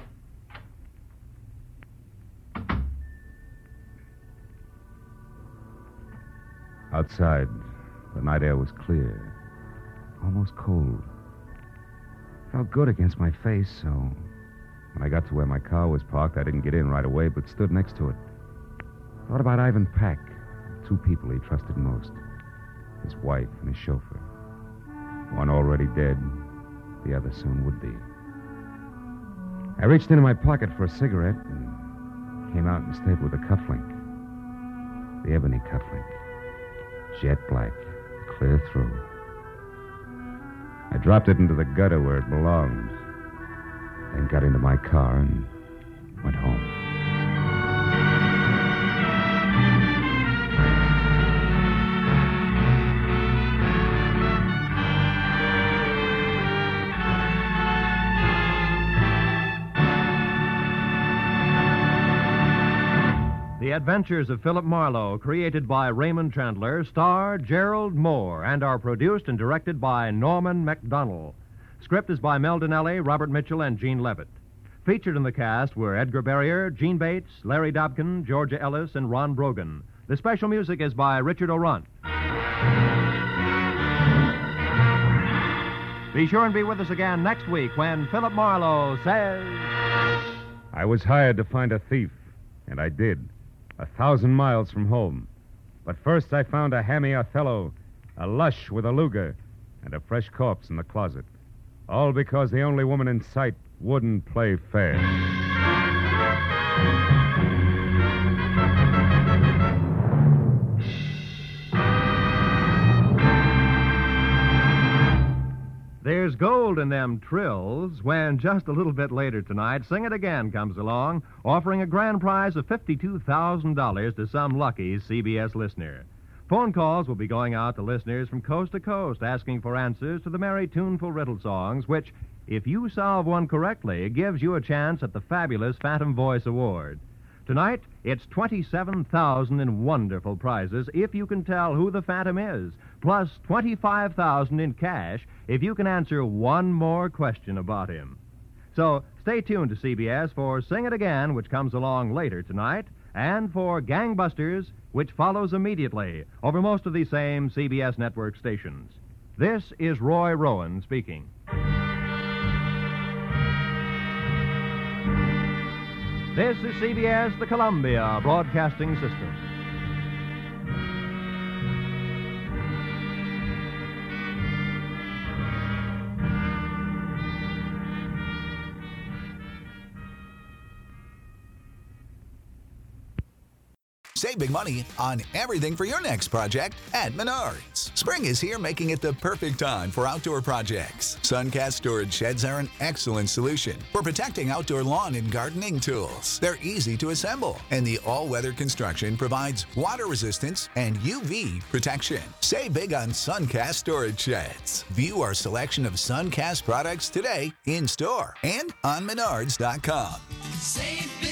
Outside, the night air was clear, almost cold. Felt good against my face, so when I got to where my car was parked, I didn't get in right away, but stood next to it. Thought about Ivan Pack, two people he trusted most, his wife and his chauffeur. One already dead, the other soon would be. I reached into my pocket for a cigarette and came out instead with a cufflink. The ebony cufflink. Jet black, clear through. I dropped it into the gutter where it belonged, then got into my car and went home. The Adventures of Philip Marlowe, created by Raymond Chandler, star Gerald Moore, and are produced and directed by Norman MacDonald. Script is by Mel Donnelly, Robert Mitchell, and Gene Levitt. Featured in the cast were Edgar Barrier, Gene Bates, Larry Dobkin, Georgia Ellis, and Ron Brogan. The special music is by Richard O'Runt. Be sure and be with us again next week when Philip Marlowe says... I was hired to find a thief, and I did. 1,000 miles from home. But first I found a hammy Othello, a lush with a Luger, and a fresh corpse in the closet. All because the only woman in sight wouldn't play fair. There's gold in them trills when just a little bit later tonight, Sing It Again comes along, offering a grand prize of $52,000 to some lucky CBS listener. Phone calls will be going out to listeners from coast to coast asking for answers to the merry, tuneful riddle songs, which, if you solve one correctly, gives you a chance at the fabulous Phantom Voice Award. Tonight, it's 27,000 in wonderful prizes if you can tell who the Phantom is, plus 25,000 in cash if you can answer one more question about him. So stay tuned to CBS for Sing It Again, which comes along later tonight, and for Gangbusters, which follows immediately over most of these same CBS network stations. This is Roy Rowan speaking. This is CBS, the Columbia Broadcasting System. Save big money on everything for your next project at Menards. Spring is here, making it the perfect time for outdoor projects. Suncast storage sheds are an excellent solution for protecting outdoor lawn and gardening tools. They're easy to assemble, and the all-weather construction provides water resistance and UV protection. Save big on Suncast storage sheds. View our selection of Suncast products today in store and on Menards.com. Save big